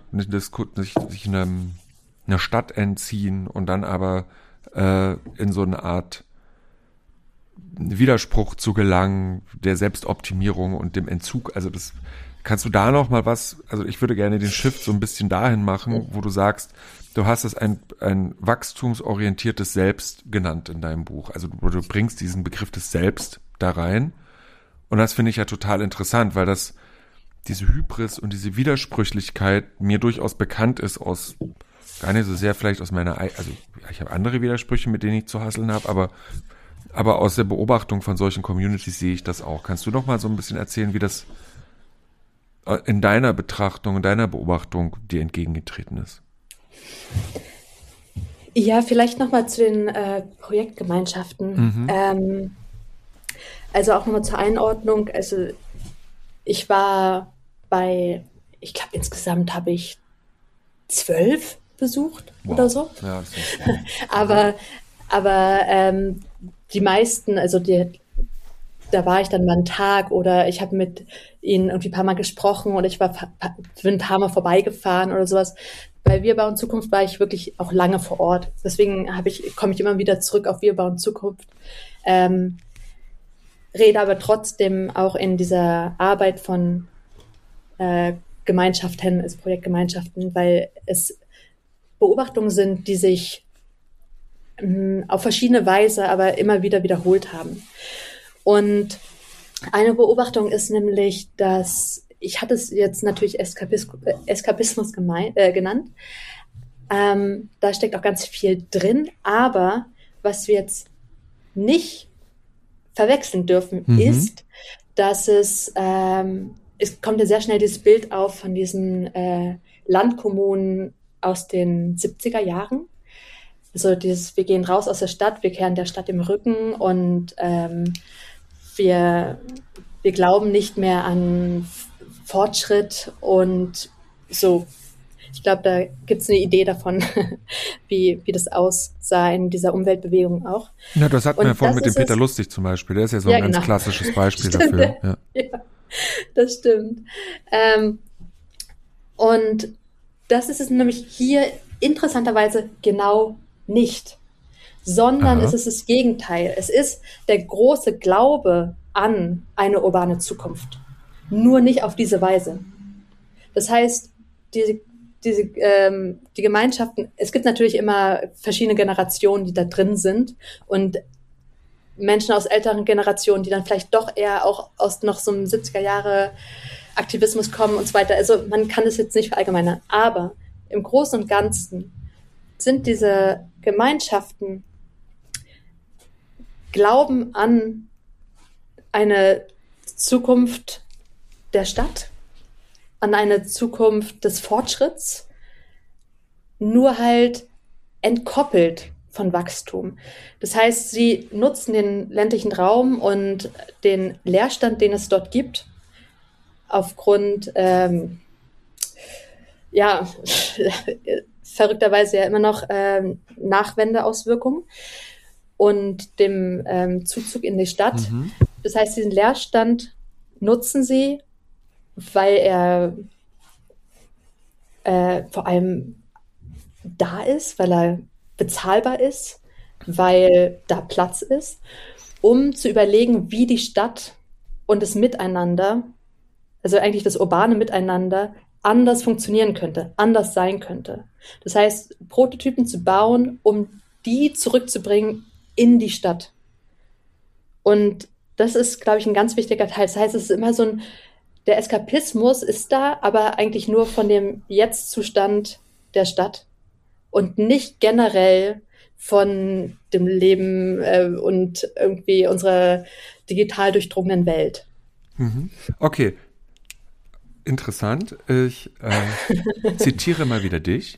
[SPEAKER 1] Stadt entziehen und dann aber in so eine Art Widerspruch zu gelangen, der Selbstoptimierung und dem Entzug. Also das kannst du da noch mal also ich würde gerne den Shift so ein bisschen dahin machen, wo du sagst, du hast es ein wachstumsorientiertes Selbst genannt in deinem Buch. Also du bringst diesen Begriff des Selbst da rein. Und das finde ich ja total interessant, weil diese Hybris und diese Widersprüchlichkeit mir durchaus bekannt ist gar nicht so sehr vielleicht aus also ich habe andere Widersprüche, mit denen ich zu hasseln habe, aber aus der Beobachtung von solchen Communities sehe ich das auch. Kannst du noch mal so ein bisschen erzählen, wie das in deiner Betrachtung, in deiner Beobachtung dir entgegengetreten ist?
[SPEAKER 2] Ja, vielleicht noch mal zu den Projektgemeinschaften. Also auch nochmal zur Einordnung. Also ich war ich glaube insgesamt habe ich 12 besucht oder so. Ja, das ist aber die meisten, also da war ich dann mal einen Tag oder ich habe mit ihnen irgendwie ein paar Mal gesprochen oder bin ein paar Mal vorbeigefahren oder sowas. Bei Wir bauen Zukunft war ich wirklich auch lange vor Ort. Deswegen komme ich immer wieder zurück auf Wir bauen Zukunft. Rede aber trotzdem auch in dieser Arbeit von Gemeinschaften, also Projektgemeinschaften, weil es Beobachtungen sind, die sich auf verschiedene Weise aber immer wieder wiederholt haben. Und eine Beobachtung ist nämlich, dass, ich hatte es jetzt natürlich Eskapismus genannt, da steckt auch ganz viel drin, aber was wir jetzt nicht verwechseln dürfen, ist, dass es kommt ja sehr schnell dieses Bild auf von diesen Landkommunen aus den 70er Jahren. Also wir gehen raus aus der Stadt, wir kehren der Stadt im Rücken und wir glauben nicht mehr an Fortschritt und so. Ich glaube, da gibt es eine Idee davon, wie das aussah in dieser Umweltbewegung auch.
[SPEAKER 1] Ja, das hatten wir ja vorhin mit dem Peter Lustig zum Beispiel. Der ist ja so ein ganz klassisches Beispiel dafür. Ja.
[SPEAKER 2] Ja, das stimmt. Und das ist es nämlich hier interessanterweise genau nicht, sondern es ist das Gegenteil. Es ist der große Glaube an eine urbane Zukunft, nur nicht auf diese Weise. Das heißt, die Gemeinschaften, es gibt natürlich immer verschiedene Generationen, die da drin sind und Menschen aus älteren Generationen, die dann vielleicht doch eher auch aus noch so einem 70er Jahre Aktivismus kommen und so weiter. Also man kann das jetzt nicht verallgemeinern, aber im Großen und Ganzen sind diese Gemeinschaften glauben an eine Zukunft der Stadt, an eine Zukunft des Fortschritts, nur halt entkoppelt von Wachstum. Das heißt, sie nutzen den ländlichen Raum und den Leerstand, den es dort gibt, aufgrund, verrückterweise ja immer noch Nachwendeauswirkungen und dem Zuzug in die Stadt. Das heißt, diesen Leerstand nutzen sie, weil er vor allem da ist, weil er bezahlbar ist, weil da Platz ist, um zu überlegen, wie die Stadt und das Miteinander, also eigentlich das urbane Miteinander, anders funktionieren könnte, anders sein könnte. Das heißt, Prototypen zu bauen, um die zurückzubringen in die Stadt. Und das ist, glaube ich, ein ganz wichtiger Teil. Das heißt, es ist immer so der Eskapismus ist da, aber eigentlich nur von dem Jetzt-Zustand der Stadt und nicht generell von dem Leben und irgendwie unserer digital durchdrungenen Welt.
[SPEAKER 1] Okay, interessant. Ich zitiere mal wieder dich.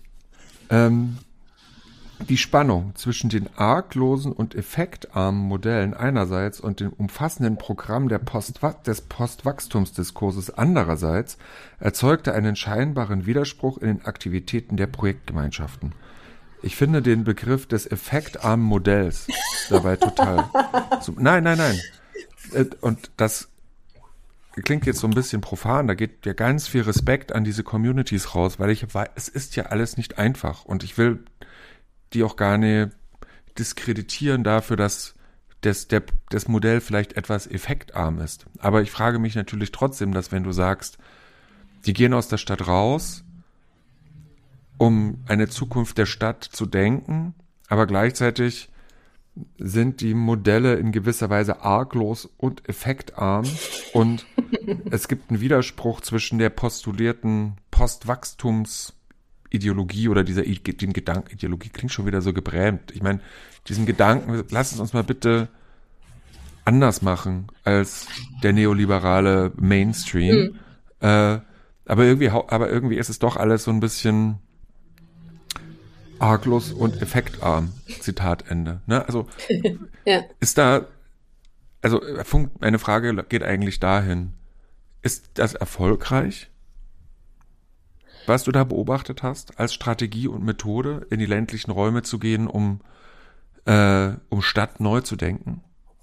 [SPEAKER 1] Die Spannung zwischen den arglosen und effektarmen Modellen einerseits und dem umfassenden Programm des Postwachstumsdiskurses andererseits erzeugte einen scheinbaren Widerspruch in den Aktivitäten der Projektgemeinschaften. Ich finde den Begriff des effektarmen Modells dabei total. Nein. Und das klingt jetzt so ein bisschen profan, da geht ja ganz viel Respekt an diese Communities raus, weil ich weiß, es ist ja alles nicht einfach und ich will die auch gar nicht diskreditieren dafür, dass das Modell vielleicht etwas effektarm ist. Aber ich frage mich natürlich trotzdem, dass wenn du sagst, die gehen aus der Stadt raus, um eine Zukunft der Stadt zu denken, aber gleichzeitig sind die Modelle in gewisser Weise arglos und effektarm und es gibt einen Widerspruch zwischen der postulierten Postwachstumsideologie oder den Gedanken, Ideologie klingt schon wieder so gebrämt. Ich meine, diesen Gedanken, lass es uns mal bitte anders machen als der neoliberale Mainstream. Aber irgendwie ist es doch alles so ein bisschen arglos und effektarm. Zitat Ende. Ne? Also
[SPEAKER 2] Ja.
[SPEAKER 1] ist da, also meine Frage geht eigentlich dahin, ist das erfolgreich, was du da beobachtet hast, als Strategie und Methode in die ländlichen Räume zu gehen, um Stadt neu zu denken?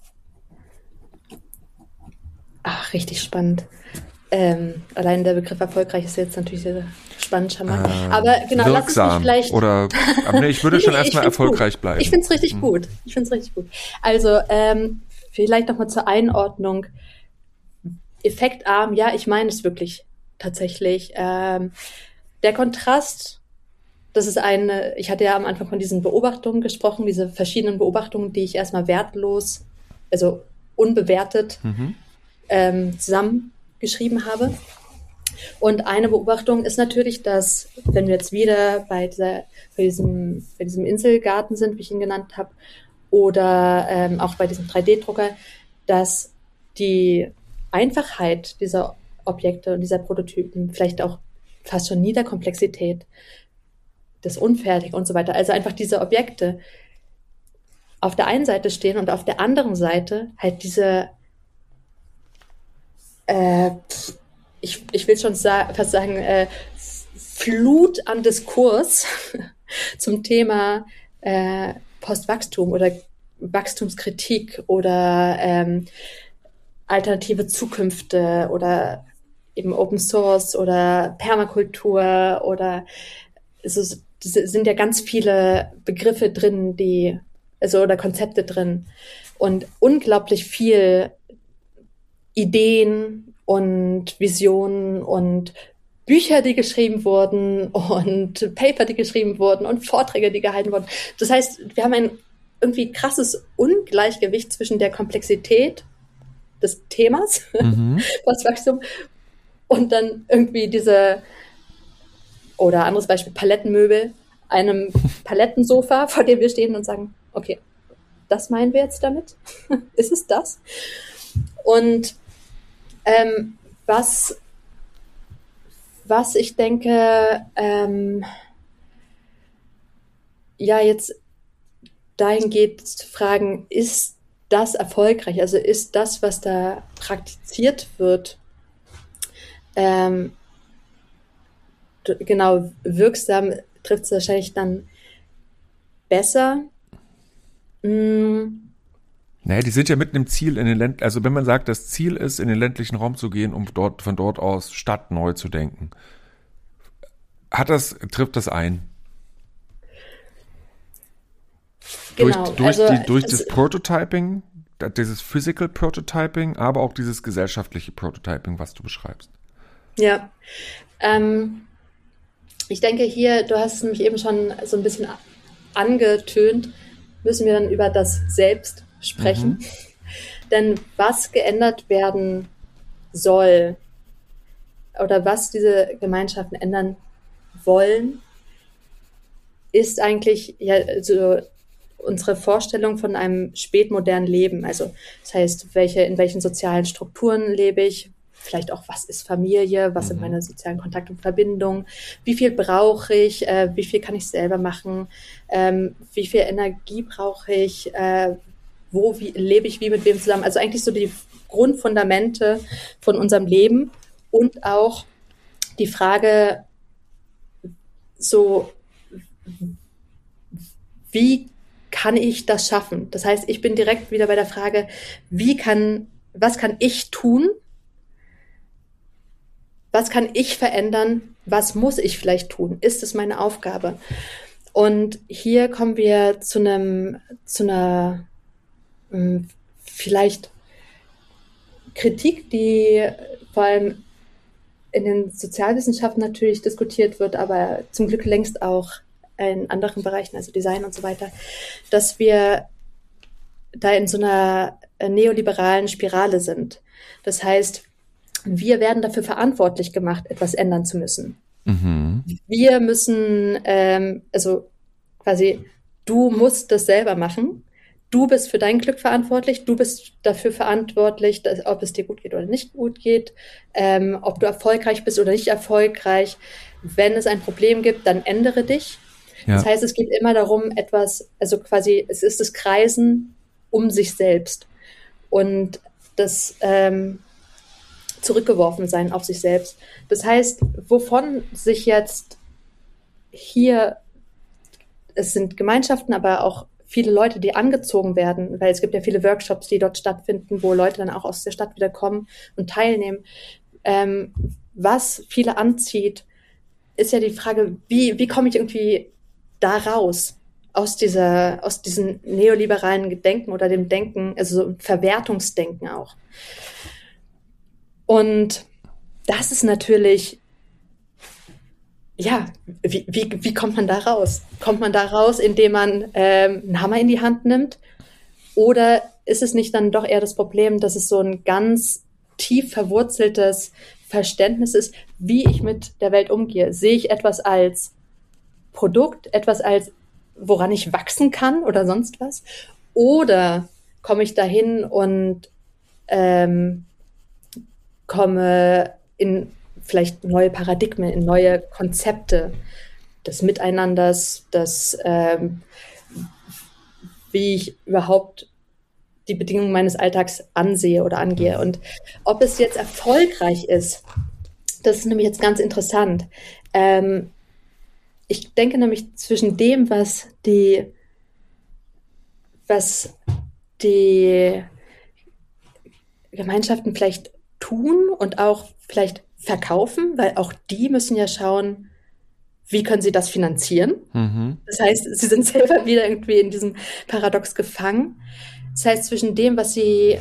[SPEAKER 2] Ach, richtig spannend. Allein der Begriff erfolgreich ist jetzt natürlich sehr spannend, charmant. Aber genau, lass es mich vielleicht...
[SPEAKER 1] aber nee, ich würde schon erstmal erfolgreich bleiben.
[SPEAKER 2] Ich finde es richtig gut. Also, vielleicht nochmal zur Einordnung. Effektarm, ja, ich meine es wirklich tatsächlich. Der Kontrast, das ist ich hatte ja am Anfang von diesen Beobachtungen gesprochen, diese verschiedenen Beobachtungen, die ich erstmal wertlos, also unbewertet zusammengeschrieben habe. Und eine Beobachtung ist natürlich, dass, wenn wir jetzt wieder bei diesem Inselgarten sind, wie ich ihn genannt habe, oder auch bei diesem 3D-Drucker, dass die Einfachheit dieser Objekte und dieser Prototypen, vielleicht auch fast schon Niederkomplexität, das Unfertige und so weiter, also einfach diese Objekte auf der einen Seite stehen und auf der anderen Seite halt diese ich will schon fast sagen, Flut an Diskurs zum Thema Postwachstum oder Wachstumskritik oder alternative Zukünfte oder eben Open Source oder Permakultur oder es sind ja ganz viele Begriffe drin, oder Konzepte drin und unglaublich viel Ideen und Visionen und Bücher, die geschrieben wurden und Paper, die geschrieben wurden und Vorträge, die gehalten wurden. Das heißt, wir haben ein irgendwie krasses Ungleichgewicht zwischen der Komplexität des Themas, Postwachstum, und dann irgendwie oder anderes Beispiel, Palettenmöbel, einem Palettensofa, vor dem wir stehen und sagen, okay, das meinen wir jetzt damit? Ist es das? Und was ich denke, jetzt dahin geht zu fragen, ist das erfolgreich? Also ist das, was da praktiziert wird, genau wirksam, trifft es wahrscheinlich dann besser?
[SPEAKER 1] Naja, die sind ja mitten im Ziel also wenn man sagt, das Ziel ist, in den ländlichen Raum zu gehen, um von dort aus Stadt neu zu denken. Trifft das ein?
[SPEAKER 2] Genau.
[SPEAKER 1] Durch das Prototyping, dieses Physical Prototyping, aber auch dieses gesellschaftliche Prototyping, was du beschreibst.
[SPEAKER 2] Ja. Ich denke hier, du hast es nämlich eben schon so ein bisschen angetönt, müssen wir dann über das Selbst sprechen. Denn was geändert werden soll oder was diese Gemeinschaften ändern wollen, ist eigentlich ja so unsere Vorstellung von einem spätmodernen Leben. Also das heißt, in welchen sozialen Strukturen lebe ich, vielleicht auch, was ist Familie, was sind meine sozialen Kontakte und Verbindungen, wie viel brauche ich, wie viel kann ich selber machen, wie viel Energie brauche ich, wie lebe ich wie mit wem zusammen. Also eigentlich so die Grundfundamente von unserem Leben und auch die Frage so, wie kann ich das schaffen? Das heißt, ich bin direkt wieder bei der Frage, was kann ich tun? Was kann ich verändern? Was muss ich vielleicht tun? Ist es meine Aufgabe? Und hier kommen wir zu einer vielleicht Kritik, die vor allem in den Sozialwissenschaften natürlich diskutiert wird, aber zum Glück längst auch in anderen Bereichen, also Design und so weiter, dass wir da in so einer neoliberalen Spirale sind. Das heißt, wir werden dafür verantwortlich gemacht, etwas ändern zu müssen. Wir müssen, also quasi, du musst das selber machen. Du bist für dein Glück verantwortlich. Du bist dafür verantwortlich, ob es dir gut geht oder nicht gut geht, ob du erfolgreich bist oder nicht erfolgreich. Wenn es ein Problem gibt, dann ändere dich. Ja. Das heißt, es geht immer darum, also quasi, es ist das Kreisen um sich selbst und das zurückgeworfen sein auf sich selbst. Das heißt, wovon sich jetzt hier, es sind Gemeinschaften, aber auch viele Leute, die angezogen werden, weil es gibt ja viele Workshops, die dort stattfinden, wo Leute dann auch aus der Stadt wieder kommen und teilnehmen. Was viele anzieht, ist ja die Frage, wie komme ich irgendwie da raus aus diesem neoliberalen Gedenken oder dem Denken, also so Verwertungsdenken auch. Und das ist natürlich, ja, wie kommt man da raus? Kommt man da raus, indem man einen Hammer in die Hand nimmt? Oder ist es nicht dann doch eher das Problem, dass es so ein ganz tief verwurzeltes Verständnis ist, wie ich mit der Welt umgehe? Sehe ich etwas als Produkt, etwas als, woran ich wachsen kann oder sonst was? Oder komme ich dahin und komme in vielleicht neue Paradigmen, in neue Konzepte des Miteinanders, wie ich überhaupt die Bedingungen meines Alltags ansehe oder angehe. Und ob es jetzt erfolgreich ist, das ist nämlich jetzt ganz interessant. Ich denke nämlich zwischen dem, was die Gemeinschaften vielleicht tun und auch vielleicht verkaufen, weil auch die müssen ja schauen, wie können sie das finanzieren. Das heißt, sie sind selber wieder irgendwie in diesem Paradox gefangen. Das heißt, zwischen dem, was sie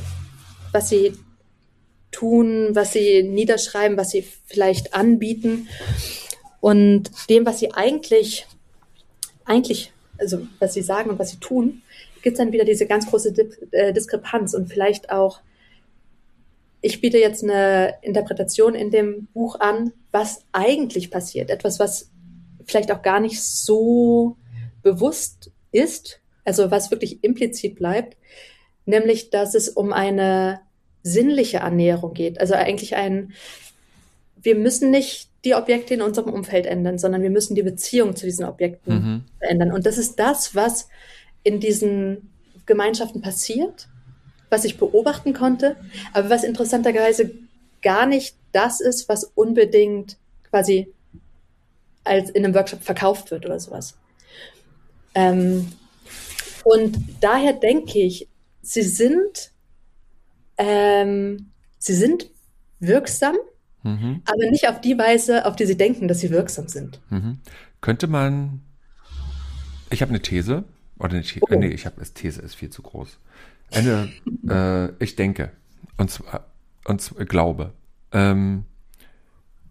[SPEAKER 2] tun, was sie niederschreiben, was sie vielleicht anbieten und dem, was sie eigentlich, also was sie sagen und was sie tun, gibt es dann wieder diese ganz große Diskrepanz und vielleicht auch, ich biete jetzt eine Interpretation in dem Buch an, was eigentlich passiert. Etwas, was vielleicht auch gar nicht so bewusst ist, also was wirklich implizit bleibt, nämlich, dass es um eine sinnliche Annäherung geht. Also eigentlich wir müssen nicht die Objekte in unserem Umfeld ändern, sondern wir müssen die Beziehung zu diesen Objekten verändern. Und das ist das, was in diesen Gemeinschaften passiert, was ich beobachten konnte, aber was interessanterweise gar nicht das ist, was unbedingt quasi als in einem Workshop verkauft wird oder sowas. Und daher denke ich, sie sind wirksam, aber nicht auf die Weise, auf die sie denken, dass sie wirksam sind.
[SPEAKER 1] Könnte man, ich habe eine These, oder These ist viel zu groß. Ich denke und glaube,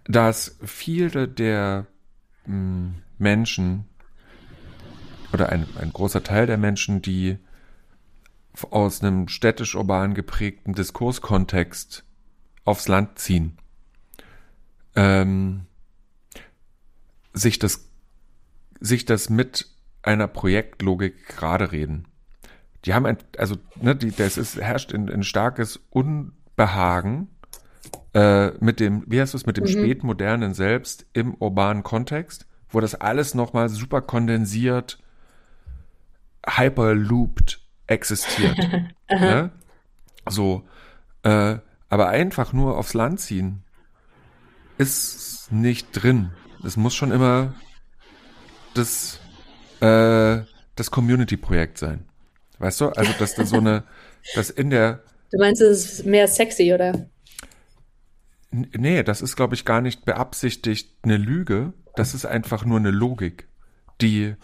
[SPEAKER 1] dass viele der Menschen oder ein großer Teil der Menschen, die aus einem städtisch-urban geprägten Diskurskontext aufs Land ziehen, sich das mit einer Projektlogik gerade reden. Die haben herrscht ein starkes Unbehagen mit dem, wie heißt es, mit dem spätmodernen Selbst im urbanen Kontext, wo das alles nochmal super kondensiert, hyperlooped existiert. Ne? So, aber einfach nur aufs Land ziehen ist nicht drin. Es muss schon immer das Community-Projekt sein. Weißt du? Also, dass da das in der...
[SPEAKER 2] Du meinst, es ist mehr sexy, oder?
[SPEAKER 1] Nee, das ist, glaube ich, gar nicht beabsichtigt eine Lüge. Das ist einfach nur eine Logik, dieses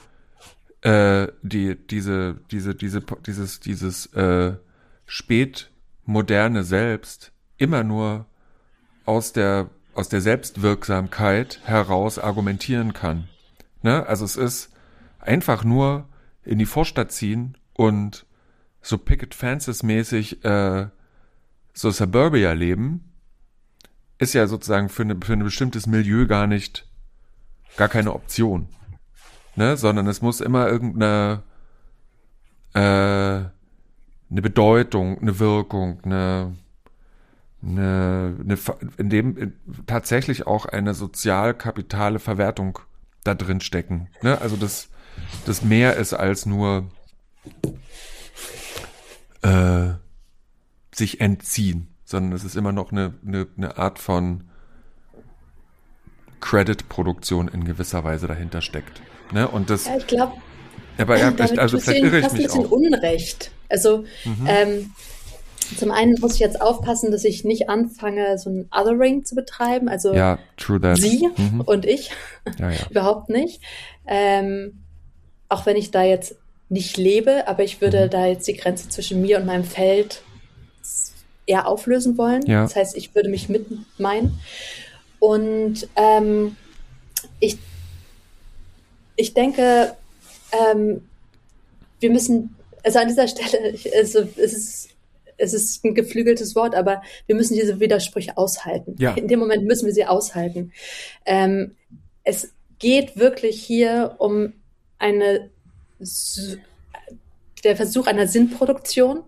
[SPEAKER 1] spätmoderne Selbst immer nur aus der Selbstwirksamkeit heraus argumentieren kann. Ne? Also es ist einfach nur in die Vorstadt ziehen und so Picket Fences mäßig so Suburbia leben, ist ja sozusagen für ein bestimmtes Milieu gar keine Option. Ne? Sondern es muss immer irgendeine eine Bedeutung, eine Wirkung, tatsächlich auch eine sozial-kapitale Verwertung da drin stecken. Ne? Also das mehr ist als nur sich entziehen, sondern es ist immer noch eine Art von Credit-Produktion in gewisser Weise dahinter steckt. Ne? Und das,
[SPEAKER 2] ja, ich glaube,
[SPEAKER 1] aber ja, also vielleicht irre ich
[SPEAKER 2] fast ein
[SPEAKER 1] mich
[SPEAKER 2] bisschen
[SPEAKER 1] auch.
[SPEAKER 2] Unrecht. Also zum einen muss ich jetzt aufpassen, dass ich nicht anfange, so ein Othering zu betreiben. Also
[SPEAKER 1] Ja, true that.
[SPEAKER 2] sie und ich
[SPEAKER 1] Ja.
[SPEAKER 2] überhaupt nicht. Auch wenn ich da jetzt nicht lebe, aber ich würde da jetzt die Grenze zwischen mir und meinem Feld eher auflösen wollen.
[SPEAKER 1] Ja.
[SPEAKER 2] Das heißt, ich würde mich mit meinen. Und ich denke, wir müssen, also an dieser Stelle, es ist ein geflügeltes Wort, aber wir müssen diese Widersprüche aushalten.
[SPEAKER 1] Ja.
[SPEAKER 2] In dem Moment müssen wir sie aushalten. Es geht wirklich hier um der Versuch einer Sinnproduktion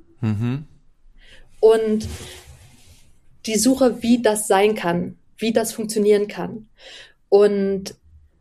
[SPEAKER 2] und die Suche, wie das sein kann, wie das funktionieren kann. Und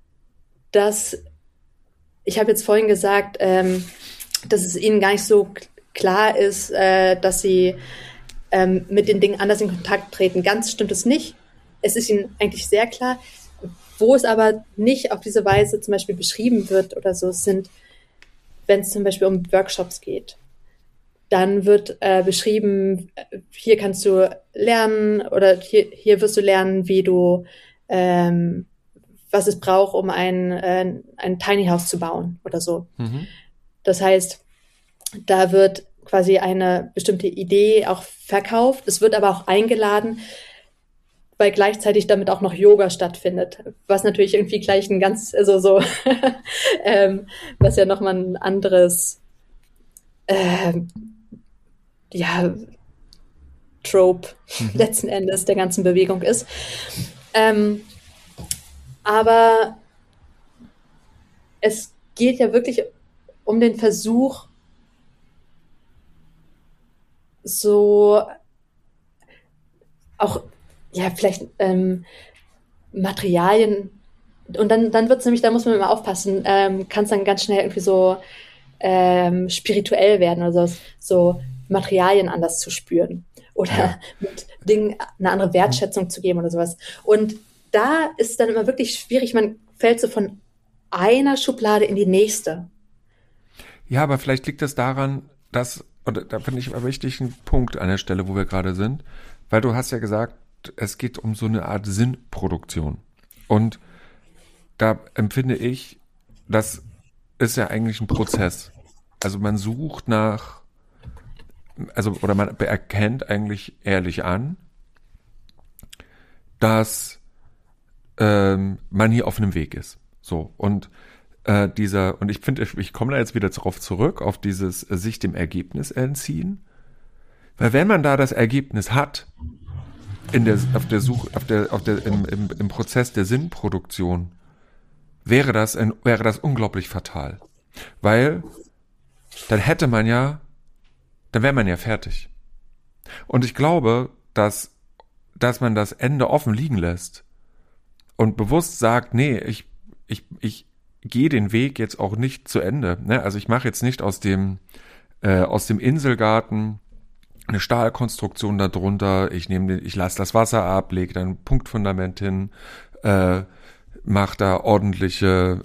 [SPEAKER 2] ich habe jetzt vorhin gesagt, dass es ihnen gar nicht so klar ist, dass sie mit den Dingen anders in Kontakt treten. Ganz stimmt es nicht. Es ist ihnen eigentlich sehr klar. Wo es aber nicht auf diese Weise zum Beispiel beschrieben wird oder so, sind, wenn es zum Beispiel um Workshops geht. Dann wird beschrieben, hier kannst du lernen oder hier wirst du lernen, wie du was es braucht, um ein Tiny House zu bauen oder so. Das heißt, da wird quasi eine bestimmte Idee auch verkauft. Es wird aber auch eingeladen, weil gleichzeitig damit auch noch Yoga stattfindet. Was natürlich irgendwie gleich ein ganz, also so, was ja nochmal ein anderes, Trope letzten Endes der ganzen Bewegung ist. Aber es geht ja wirklich um den Versuch, so auch, ja, vielleicht Materialien, und dann wird es nämlich, da muss man immer aufpassen, kann es dann ganz schnell irgendwie so spirituell werden oder so Materialien anders zu spüren oder mit Dingen eine andere Wertschätzung zu geben oder sowas. Und da ist es dann immer wirklich schwierig, man fällt so von einer Schublade in die nächste.
[SPEAKER 1] Ja, aber vielleicht liegt es daran, oder da finde ich einen wichtigen Punkt an der Stelle, wo wir gerade sind, weil du hast ja gesagt, es geht um so eine Art Sinnproduktion. Und da empfinde ich, das ist ja eigentlich ein Prozess. Also man sucht oder man erkennt eigentlich ehrlich an, dass man hier auf einem Weg ist. So, und und ich finde, ich komme da jetzt wieder darauf zurück, auf dieses sich dem Ergebnis entziehen. Weil wenn man da das Ergebnis hat, im Prozess der Sinnproduktion, wäre das unglaublich fatal. Weil dann wäre man ja fertig. Und ich glaube, dass man das Ende offen liegen lässt und bewusst sagt, nee, ich gehe den Weg jetzt auch nicht zu Ende. Ne? Also ich mache jetzt nicht aus dem Inselgarten eine Stahlkonstruktion darunter, ich lasse das Wasser ab, lege dann ein Punktfundament hin, mache da ordentliche,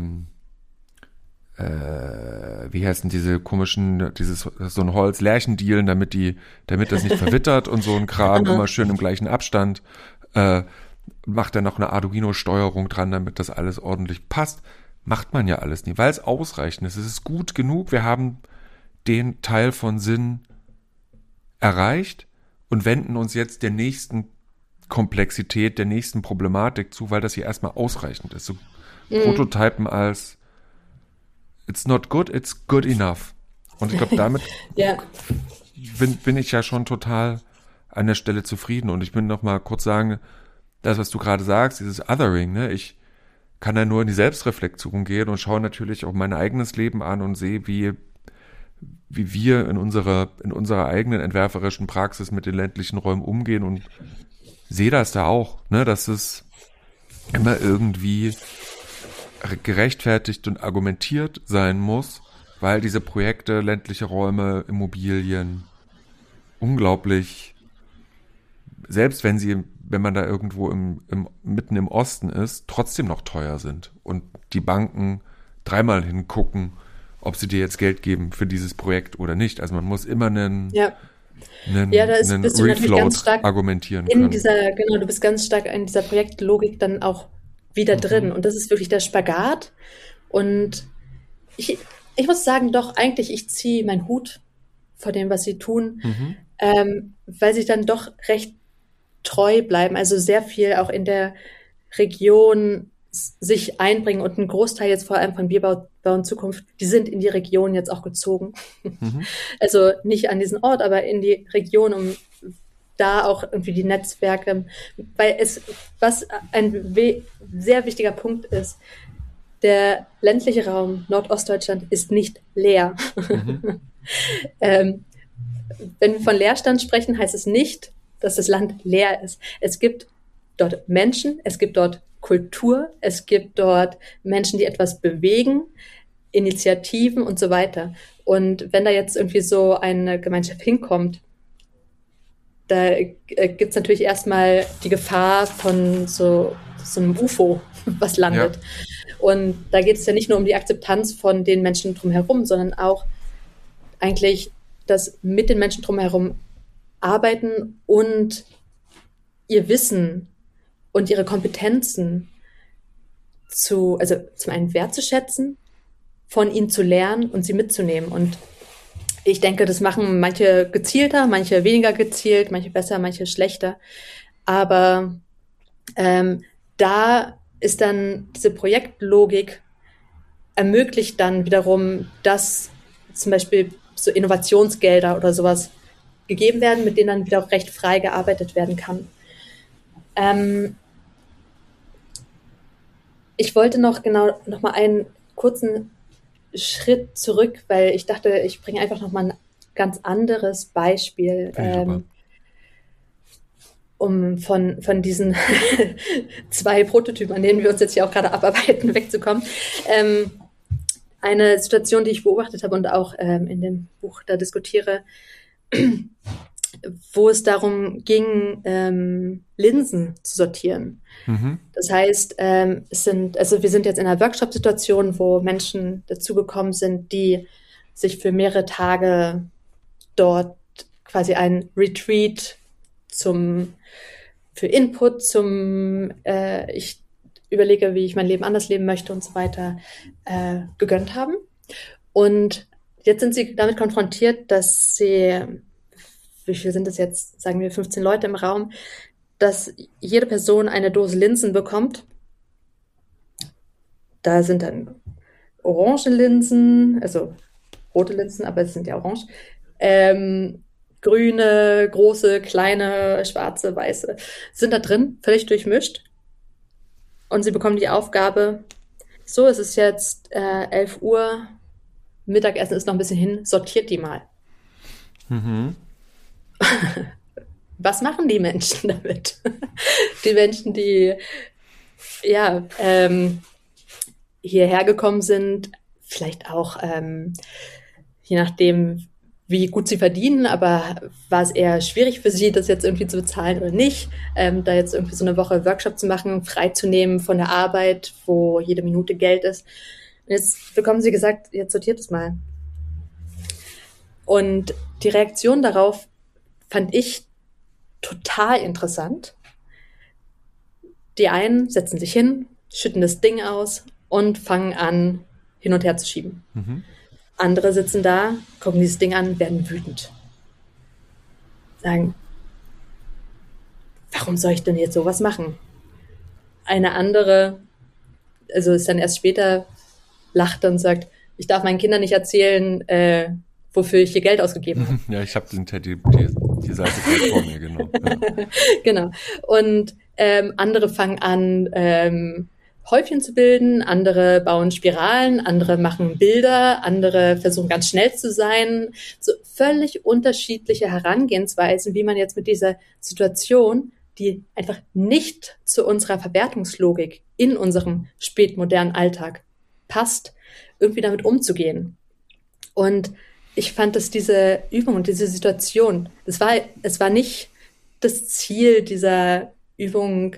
[SPEAKER 1] wie heißen diese komischen, so ein Holz, Lärchendielen, damit das nicht verwittert und so ein Kram, immer schön im gleichen Abstand, macht dann noch eine Arduino-Steuerung dran, damit das alles ordentlich passt. Macht man ja alles nie, weil es ausreichend ist. Es ist gut genug, wir haben den Teil von Sinn erreicht und wenden uns jetzt der nächsten Komplexität, der nächsten Problematik zu, weil das hier erstmal ausreichend ist. So Prototypen als it's not good, it's good enough. Und ich glaube, damit bin ich ja schon total an der Stelle zufrieden. Und ich will noch mal kurz sagen, das, was du gerade sagst, dieses Othering, ne? Ich kann da nur in die Selbstreflexion gehen und schaue natürlich auch mein eigenes Leben an und sehe, wie wir in unserer eigenen entwerferischen Praxis mit den ländlichen Räumen umgehen und sehe das da auch, ne, dass es immer irgendwie gerechtfertigt und argumentiert sein muss, weil diese Projekte, ländliche Räume, Immobilien unglaublich, selbst wenn man da irgendwo mitten im Osten ist, trotzdem noch teuer sind und die Banken dreimal hingucken, ob sie dir jetzt Geld geben für dieses Projekt oder nicht. Also man muss immer einen Refloat argumentieren können.
[SPEAKER 2] Du bist ganz stark in dieser Projektlogik dann auch wieder drin. Und das ist wirklich der Spagat. Und ich muss sagen, doch, eigentlich, ich ziehe meinen Hut vor dem, was sie tun, weil sie dann doch recht treu bleiben. Also sehr viel auch in der Region sich einbringen und ein Großteil jetzt vor allem von Bierbau in Zukunft, die sind in die Region jetzt auch gezogen. Also nicht an diesen Ort, aber in die Region, um da auch irgendwie die Netzwerke, weil was ein sehr wichtiger Punkt ist, der ländliche Raum Nordostdeutschland ist nicht leer. Wenn wir von Leerstand sprechen, heißt es nicht, dass das Land leer ist. Es gibt dort Menschen, es gibt dort Kultur, es gibt dort Menschen, die etwas bewegen, Initiativen und so weiter. Und wenn da jetzt irgendwie so eine Gemeinschaft hinkommt, da gibt es natürlich erstmal die Gefahr von so einem UFO, was landet. Ja. Und da geht es ja nicht nur um die Akzeptanz von den Menschen drumherum, sondern auch eigentlich das mit den Menschen drumherum arbeiten und ihr Wissen und ihre Kompetenzen zum einen wertzuschätzen, von ihnen zu lernen und sie mitzunehmen. Und ich denke, das machen manche gezielter, manche weniger gezielt, manche besser, manche schlechter. Aber da ist dann diese Projektlogik ermöglicht dann wiederum, dass zum Beispiel so Innovationsgelder oder sowas gegeben werden, mit denen dann wieder auch recht frei gearbeitet werden kann. Ich wollte noch mal einen kurzen Schritt zurück, weil ich dachte, ich bringe einfach noch mal ein ganz anderes Beispiel, um von diesen 2 Prototypen, an denen wir uns jetzt hier auch gerade abarbeiten, wegzukommen. Eine Situation, die ich beobachtet habe und auch in dem Buch da diskutiere, wo es darum ging, Linsen zu sortieren. Das heißt, wir sind jetzt in einer Workshop-Situation, wo Menschen dazugekommen sind, die sich für mehrere Tage dort quasi ein Retreat für Input, ich überlege, wie ich mein Leben anders leben möchte und so weiter, gegönnt haben. Und jetzt sind sie damit konfrontiert, dass sie, wie viel sind es jetzt, sagen wir 15 Leute im Raum, dass jede Person eine Dose Linsen bekommt. Da sind dann orange Linsen, also rote Linsen, aber es sind ja orange. Grüne, große, kleine, schwarze, weiße sind da drin, völlig durchmischt. Und sie bekommen die Aufgabe, so, es ist jetzt 11 Uhr, Mittagessen ist noch ein bisschen hin, sortiert die mal.
[SPEAKER 1] Mhm.
[SPEAKER 2] Was machen die Menschen damit? Die Menschen, die ja hierher gekommen sind, vielleicht auch je nachdem, wie gut sie verdienen, aber war es eher schwierig für sie, das jetzt irgendwie zu bezahlen oder nicht, da jetzt irgendwie so eine Woche Workshop zu machen, freizunehmen von der Arbeit, wo jede Minute Geld ist. Und jetzt bekommen sie gesagt, jetzt sortiert es mal. Und die Reaktion darauf fand ich total interessant. Die einen setzen sich hin, schütten das Ding aus und fangen an, hin und her zu schieben.
[SPEAKER 1] Mhm.
[SPEAKER 2] Andere sitzen da, gucken dieses Ding an, werden wütend. Sagen, warum soll ich denn jetzt sowas machen? Eine andere, also ist dann erst später, lacht und sagt, ich darf meinen Kindern nicht erzählen, wofür ich hier Geld ausgegeben habe.
[SPEAKER 1] Ja, ich habe die Seite gerade vor mir, genau. Ja.
[SPEAKER 2] Genau. Und andere fangen an, Häufchen zu bilden, andere bauen Spiralen, andere machen Bilder, andere versuchen ganz schnell zu sein. So völlig unterschiedliche Herangehensweisen, wie man jetzt mit dieser Situation, die einfach nicht zu unserer Verwertungslogik in unserem spätmodernen Alltag passt, irgendwie damit umzugehen. Und ich fand, dass diese Übung und diese Situation, es war nicht das Ziel dieser Übung,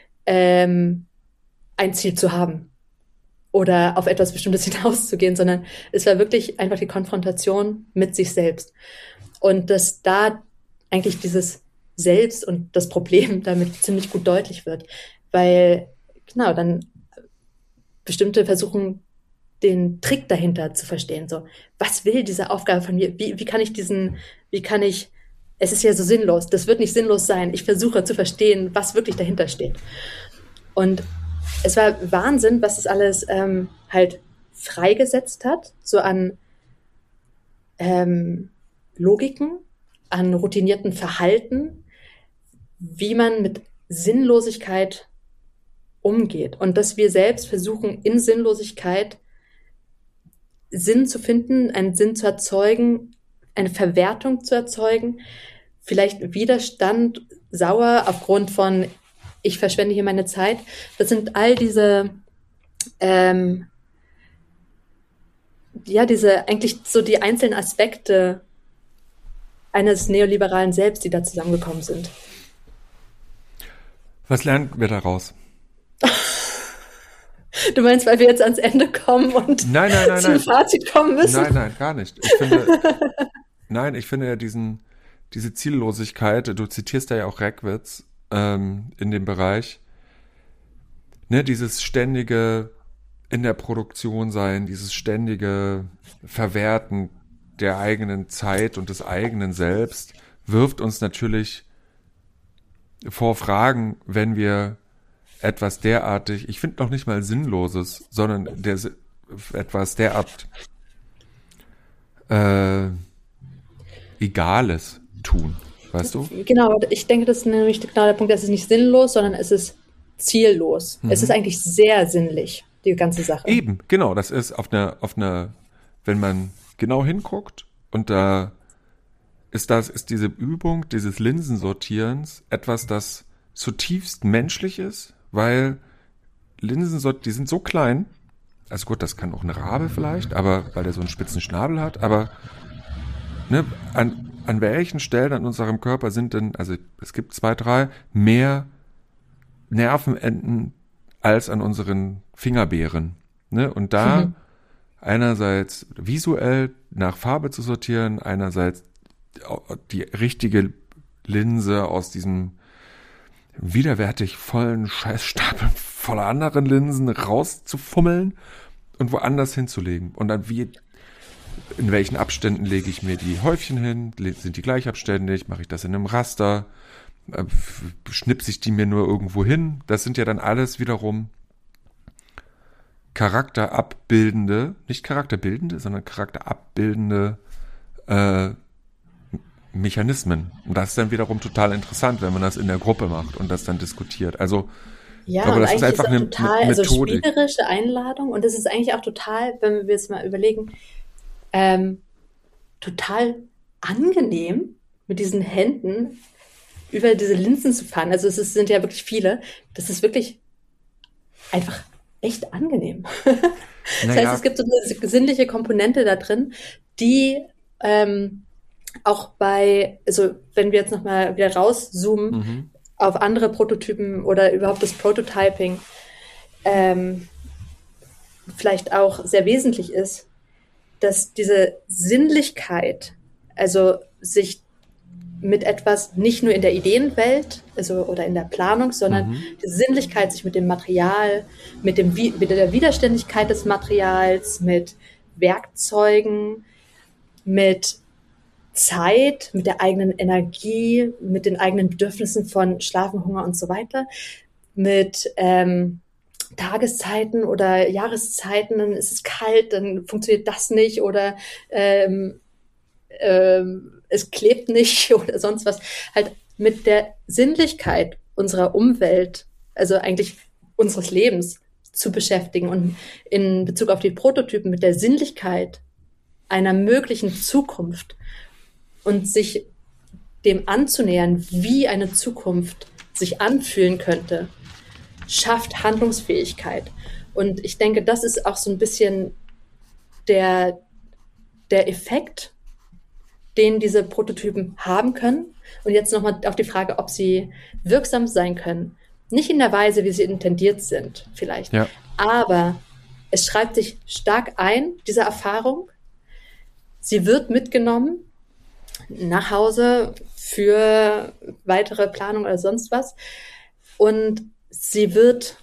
[SPEAKER 2] ein Ziel zu haben oder auf etwas Bestimmtes hinauszugehen, sondern es war wirklich einfach die Konfrontation mit sich selbst. Und dass da eigentlich dieses Selbst und das Problem damit ziemlich gut deutlich wird, weil genau dann bestimmte versuchen, den Trick dahinter zu verstehen. So, was will diese Aufgabe von mir? Wie kann ich, es ist ja so sinnlos, das wird nicht sinnlos sein. Ich versuche zu verstehen, was wirklich dahinter steht. Und es war Wahnsinn, was das alles halt freigesetzt hat, so an Logiken, an routinierten Verhalten, wie man mit Sinnlosigkeit umgeht. Und dass wir selbst versuchen, in Sinnlosigkeit Sinn zu finden, einen Sinn zu erzeugen, eine Verwertung zu erzeugen, vielleicht Widerstand, sauer aufgrund von ich verschwende hier meine Zeit. Das sind all diese, diese eigentlich so die einzelnen Aspekte eines neoliberalen Selbst, die da zusammengekommen sind.
[SPEAKER 1] Was lernen wir daraus?
[SPEAKER 2] Du meinst, weil wir jetzt ans Ende kommen und zum Fazit kommen müssen?
[SPEAKER 1] Nein, gar nicht. Ich finde ja diese Ziellosigkeit, du zitierst da ja auch Reckwitz, in dem Bereich, ne, dieses ständige in der Produktion sein, dieses ständige Verwerten der eigenen Zeit und des eigenen Selbst wirft uns natürlich vor Fragen, wenn wir etwas derartig, ich finde noch nicht mal Sinnloses, sondern etwas derart Egales tun. Weißt du?
[SPEAKER 2] Genau, ich denke, das ist nämlich genau der Punkt, es ist nicht sinnlos, sondern es ist ziellos. Mhm. Es ist eigentlich sehr sinnlich, die ganze Sache.
[SPEAKER 1] Eben, genau, das ist auf einer, wenn man genau hinguckt und da ist diese Übung dieses Linsensortierens etwas, das zutiefst menschlich ist, weil Linsen, die sind so klein, also gut, das kann auch eine Rabe vielleicht, aber weil der so einen spitzen Schnabel hat, aber ne, an welchen Stellen an unserem Körper sind denn, also es gibt 2, 3, mehr Nervenenden als an unseren Fingerbeeren. Ne? Und da einerseits visuell nach Farbe zu sortieren, einerseits die richtige Linse aus diesem widerwärtig vollen Scheißstapel voller anderen Linsen rauszufummeln und woanders hinzulegen. Und dann in welchen Abständen lege ich mir die Häufchen hin? Sind die gleich abständig? Mache ich das in einem Raster? schnipse ich die mir nur irgendwo hin? Das sind ja dann alles wiederum nicht charakterbildende, sondern charakterabbildende Mechanismen. Und das ist dann wiederum total interessant, wenn man das in der Gruppe macht und das dann diskutiert. Also
[SPEAKER 2] Ja,
[SPEAKER 1] aber
[SPEAKER 2] und
[SPEAKER 1] das ist
[SPEAKER 2] eigentlich ist
[SPEAKER 1] einfach
[SPEAKER 2] das
[SPEAKER 1] eine
[SPEAKER 2] total, also
[SPEAKER 1] Methodik.
[SPEAKER 2] spielerische Einladung und das ist eigentlich auch total, wenn wir jetzt mal überlegen, total angenehm mit diesen Händen über diese Linsen zu fahren. Also sind ja wirklich viele. Das ist wirklich einfach echt angenehm. Das heißt,
[SPEAKER 1] Naja,
[SPEAKER 2] es gibt so eine sinnliche Komponente da drin, die auch also wenn wir jetzt nochmal wieder rauszoomen auf andere Prototypen oder überhaupt das Prototyping, vielleicht auch sehr wesentlich ist, dass diese Sinnlichkeit, also sich mit etwas nicht nur in der Ideenwelt, also oder in der Planung, sondern die Sinnlichkeit, sich mit dem Material, mit der Widerständigkeit des Materials, mit Werkzeugen, mit Zeit, mit der eigenen Energie, mit den eigenen Bedürfnissen von Schlafen, Hunger und so weiter, mit Tageszeiten oder Jahreszeiten, dann ist es kalt, dann funktioniert das nicht oder es klebt nicht oder sonst was, halt mit der Sinnlichkeit unserer Umwelt, also eigentlich unseres Lebens zu beschäftigen und in Bezug auf die Prototypen mit der Sinnlichkeit einer möglichen Zukunft und sich dem anzunähern, wie eine Zukunft sich anfühlen könnte, schafft Handlungsfähigkeit. Und ich denke, das ist auch so ein bisschen der Effekt, den diese Prototypen haben können. Und jetzt nochmal auf die Frage, ob sie wirksam sein können. Nicht in der Weise, wie sie intendiert sind, vielleicht.
[SPEAKER 1] ja.
[SPEAKER 2] Aber es schreibt sich stark ein, diese Erfahrung. Sie wird mitgenommen nach Hause für weitere Planung oder sonst was. Und sie wird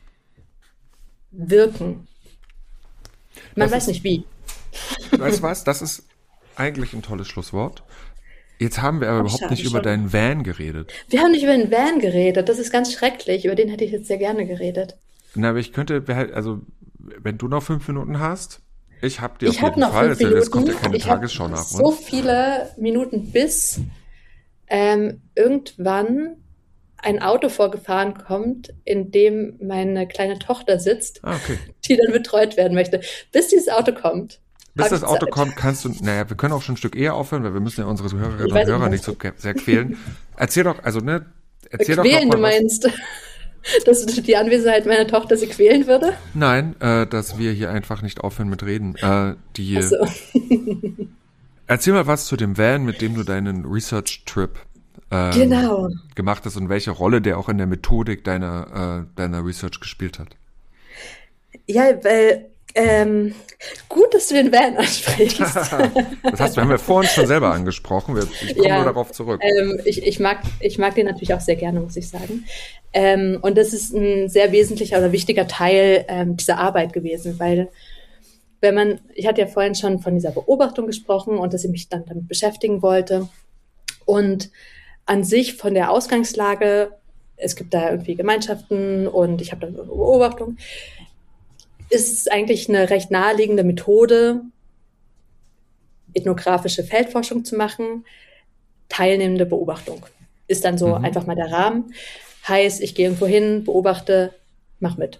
[SPEAKER 2] wirken. Man weiß nicht wie.
[SPEAKER 1] Weißt du was? Das ist eigentlich ein tolles Schlusswort. Jetzt haben wir aber überhaupt nicht über deinen Van geredet.
[SPEAKER 2] Wir haben nicht über den Van geredet. Das ist ganz schrecklich. Über den hätte ich jetzt sehr gerne geredet.
[SPEAKER 1] Na, aber ich könnte, also wenn du noch 5 Minuten hast, ich habe dir auf
[SPEAKER 2] Ich habe
[SPEAKER 1] jeden
[SPEAKER 2] noch
[SPEAKER 1] Fall.
[SPEAKER 2] 5 Minuten.
[SPEAKER 1] Es kommt ja keine
[SPEAKER 2] Ich habe
[SPEAKER 1] Tagesschau nach
[SPEAKER 2] so
[SPEAKER 1] uns.
[SPEAKER 2] viele Minuten, bis irgendwann ein Auto vorgefahren kommt, in dem meine kleine Tochter sitzt,
[SPEAKER 1] Okay.
[SPEAKER 2] die dann betreut werden möchte. Bis dieses Auto kommt.
[SPEAKER 1] Bis
[SPEAKER 2] hab
[SPEAKER 1] das
[SPEAKER 2] ich
[SPEAKER 1] Auto
[SPEAKER 2] Zeit.
[SPEAKER 1] kommt, wir können auch schon ein Stück eher aufhören, weil wir müssen ja unsere Hörerinnen
[SPEAKER 2] Ich weiß
[SPEAKER 1] und Hörer
[SPEAKER 2] nicht,
[SPEAKER 1] nicht so sehr quälen. Erzähl doch, erzähl doch
[SPEAKER 2] Quälen,
[SPEAKER 1] noch
[SPEAKER 2] du
[SPEAKER 1] mal was.
[SPEAKER 2] meinst, dass die Anwesenheit meiner Tochter sie quälen würde?
[SPEAKER 1] Nein, dass wir hier einfach nicht aufhören mit Reden.
[SPEAKER 2] Ach so.
[SPEAKER 1] Erzähl mal was zu dem Van, mit dem du deinen Research-Trip
[SPEAKER 2] Genau.
[SPEAKER 1] gemacht hast und welche Rolle der auch in der Methodik deiner Research gespielt hat.
[SPEAKER 2] Ja, weil gut, dass du den Van ansprichst.
[SPEAKER 1] Das haben wir vorhin schon selber angesprochen. Ich komme nur darauf zurück.
[SPEAKER 2] Ich mag den natürlich auch sehr gerne, muss ich sagen. Und das ist ein sehr wesentlicher oder wichtiger Teil dieser Arbeit gewesen, weil ich hatte ja vorhin schon von dieser Beobachtung gesprochen und dass ich mich dann damit beschäftigen wollte. Und an sich von der Ausgangslage, es gibt da irgendwie Gemeinschaften und ich habe dann eine Beobachtung, ist es eigentlich eine recht naheliegende Methode, ethnografische Feldforschung zu machen, teilnehmende Beobachtung. Ist dann so einfach mal der Rahmen. Heißt, ich gehe irgendwo hin, beobachte, mach mit.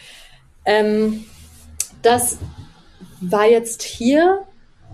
[SPEAKER 2] Das war jetzt hier,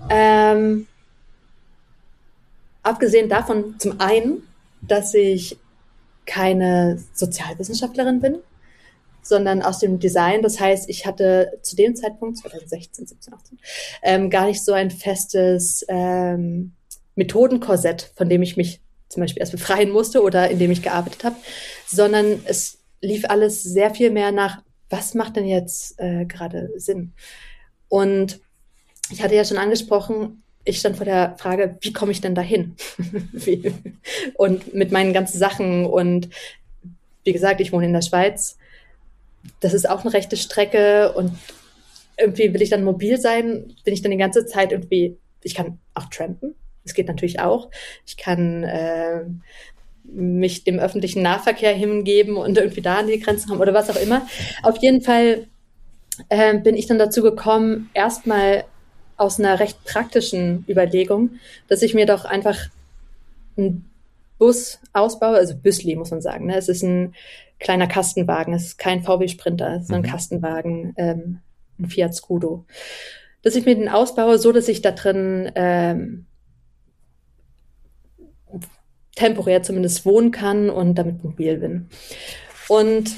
[SPEAKER 2] abgesehen davon zum einen, dass ich keine Sozialwissenschaftlerin bin, sondern aus dem Design. Das heißt, ich hatte zu dem Zeitpunkt, 2016, 17, 18, gar nicht so ein festes Methodenkorsett, von dem ich mich zum Beispiel erst befreien musste oder in dem ich gearbeitet habe, sondern es lief alles sehr viel mehr nach, was macht denn jetzt gerade Sinn? Und ich hatte ja schon angesprochen, ich stand vor der Frage, wie komme ich denn dahin? Und mit meinen ganzen Sachen und wie gesagt, ich wohne in der Schweiz. Das ist auch eine rechte Strecke und irgendwie will ich dann mobil sein, bin ich dann die ganze Zeit irgendwie, ich kann auch trampen, das geht natürlich auch. Ich kann mich dem öffentlichen Nahverkehr hingeben und irgendwie da an die Grenzen kommen oder was auch immer. Auf jeden Fall bin ich dann dazu gekommen, erstmal aus einer recht praktischen Überlegung, dass ich mir doch einfach einen Bus ausbaue, also Büsli muss man sagen. Ne? Es ist ein kleiner Kastenwagen, es ist kein VW Sprinter, es ist ein Kastenwagen, ein Fiat Scudo. Dass ich mir den ausbaue, so dass ich da drin temporär zumindest wohnen kann und damit mobil bin. Und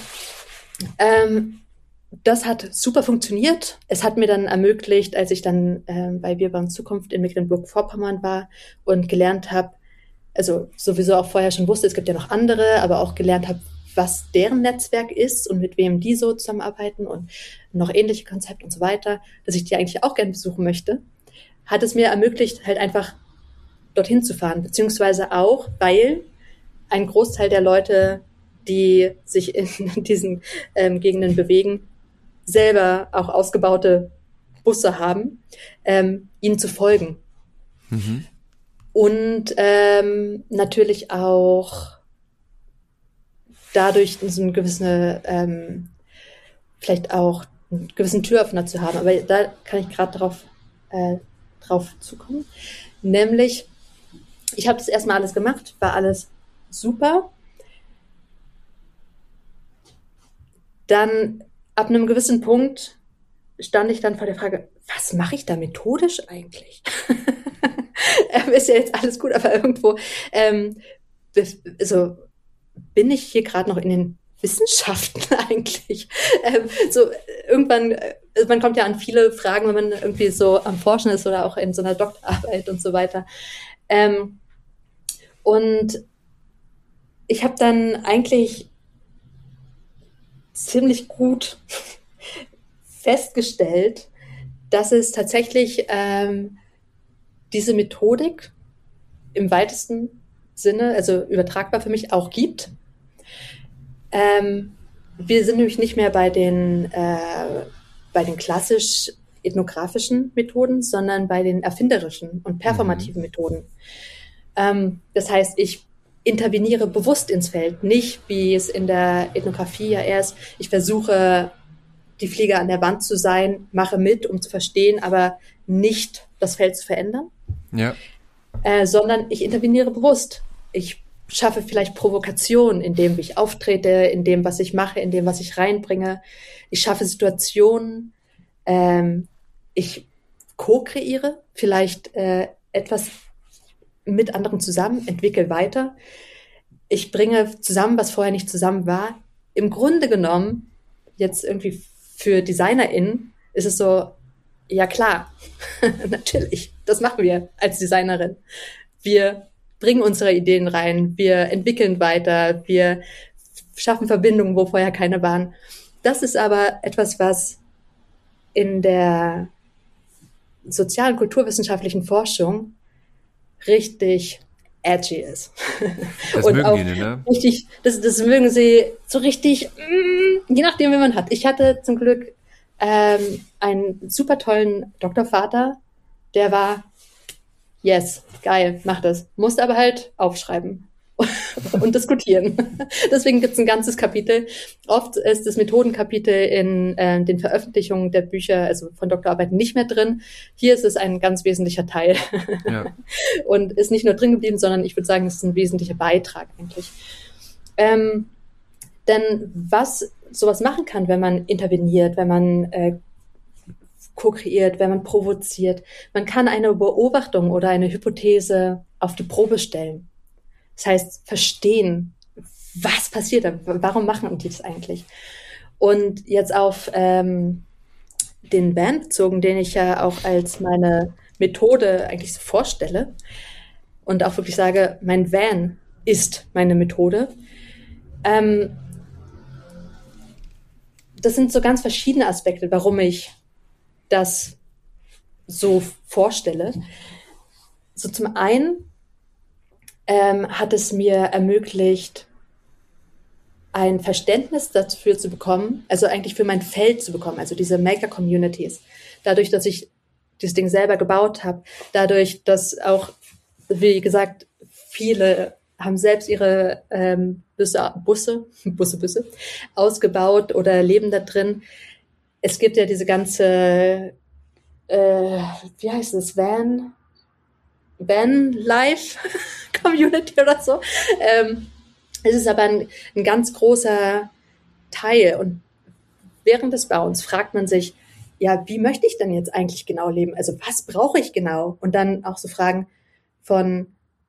[SPEAKER 2] das hat super funktioniert. Es hat mir dann ermöglicht, als ich dann bei Wir bauen Zukunft in Mecklenburg-Vorpommern war und gelernt habe, also sowieso auch vorher schon wusste, es gibt ja noch andere, aber auch gelernt habe, was deren Netzwerk ist und mit wem die so zusammenarbeiten und noch ähnliche Konzepte und so weiter, dass ich die eigentlich auch gerne besuchen möchte, hat es mir ermöglicht, halt einfach dorthin zu fahren, beziehungsweise auch, weil ein Großteil der Leute, die sich in diesen Gegenden bewegen, selber auch ausgebaute Busse haben, ihnen zu folgen. Mhm. Und natürlich auch dadurch so eine gewisse, vielleicht auch einen gewissen Türöffner zu haben. Aber da kann ich gerade drauf zukommen. Nämlich, ich habe das erstmal alles gemacht, war alles super. Dann ab einem gewissen Punkt stand ich dann vor der Frage, was mache ich da methodisch eigentlich? Ist ja jetzt alles gut, aber irgendwo also bin ich hier gerade noch in den Wissenschaften eigentlich? Irgendwann, man kommt ja an viele Fragen, wenn man irgendwie so am Forschen ist oder auch in so einer Doktorarbeit und so weiter. Und ich habe dann eigentlich ziemlich gut festgestellt, dass es tatsächlich diese Methodik im weitesten Sinne, also übertragbar für mich, auch gibt. Wir sind nämlich nicht mehr bei den klassisch ethnografischen Methoden, sondern bei den erfinderischen und performativen Methoden. Das heißt, ich interveniere bewusst ins Feld, nicht wie es in der Ethnographie ja erst, ich versuche, die Fliege an der Wand zu sein, mache mit, um zu verstehen, aber nicht das Feld zu verändern. Ja. Sondern ich interveniere bewusst. Ich schaffe vielleicht Provokation in dem, wie ich auftrete, in dem, was ich mache, in dem, was ich reinbringe. Ich schaffe Situationen. Ich co-kreiere vielleicht etwas mit anderen zusammen, entwickle weiter. Ich bringe zusammen, was vorher nicht zusammen war. Im Grunde genommen, jetzt irgendwie für DesignerInnen, ist es so, ja klar, natürlich, das machen wir als Designerin. Wir bringen unsere Ideen rein, wir entwickeln weiter, wir schaffen Verbindungen, wo vorher keine waren. Das ist aber etwas, was in der sozialen kulturwissenschaftlichen Forschung richtig edgy ist.
[SPEAKER 1] Das und mögen auch die, ne?
[SPEAKER 2] Richtig, das mögen sie so richtig, je nachdem, wie man hat. Ich hatte zum Glück einen super tollen Doktorvater, der war, yes, geil, mach das. Musste aber halt aufschreiben und diskutieren. Deswegen gibt es ein ganzes Kapitel. Oft ist das Methodenkapitel in den Veröffentlichungen der Bücher, also von Doktorarbeiten, nicht mehr drin. Hier ist es ein ganz wesentlicher Teil. Ja. Und ist nicht nur drin geblieben, sondern ich würde sagen, es ist ein wesentlicher Beitrag eigentlich. Denn was sowas machen kann, wenn man interveniert, wenn man co-kreiert, wenn man provoziert, man kann eine Beobachtung oder eine Hypothese auf die Probe stellen. Das heißt, verstehen, was passiert da, warum machen die das eigentlich? Und jetzt auf den Van bezogen, den ich ja auch als meine Methode eigentlich so vorstelle und auch wirklich sage, mein Van ist meine Methode. Das sind so ganz verschiedene Aspekte, warum ich das so vorstelle. So zum einen hat es mir ermöglicht, ein Verständnis dafür zu bekommen, also eigentlich für mein Feld zu bekommen, also diese Maker-Communities. Dadurch, dass ich dieses Ding selber gebaut habe, dadurch, dass auch, wie gesagt, viele haben selbst ihre Busse ausgebaut oder leben da drin. Es gibt ja diese ganze, wie heißt es, Van-Life-Community oder so. Es ist aber ein ganz großer Teil. Und während des Bauens fragt man sich, ja, wie möchte ich denn jetzt eigentlich genau leben? Also was brauche ich genau? Und dann auch so Fragen von,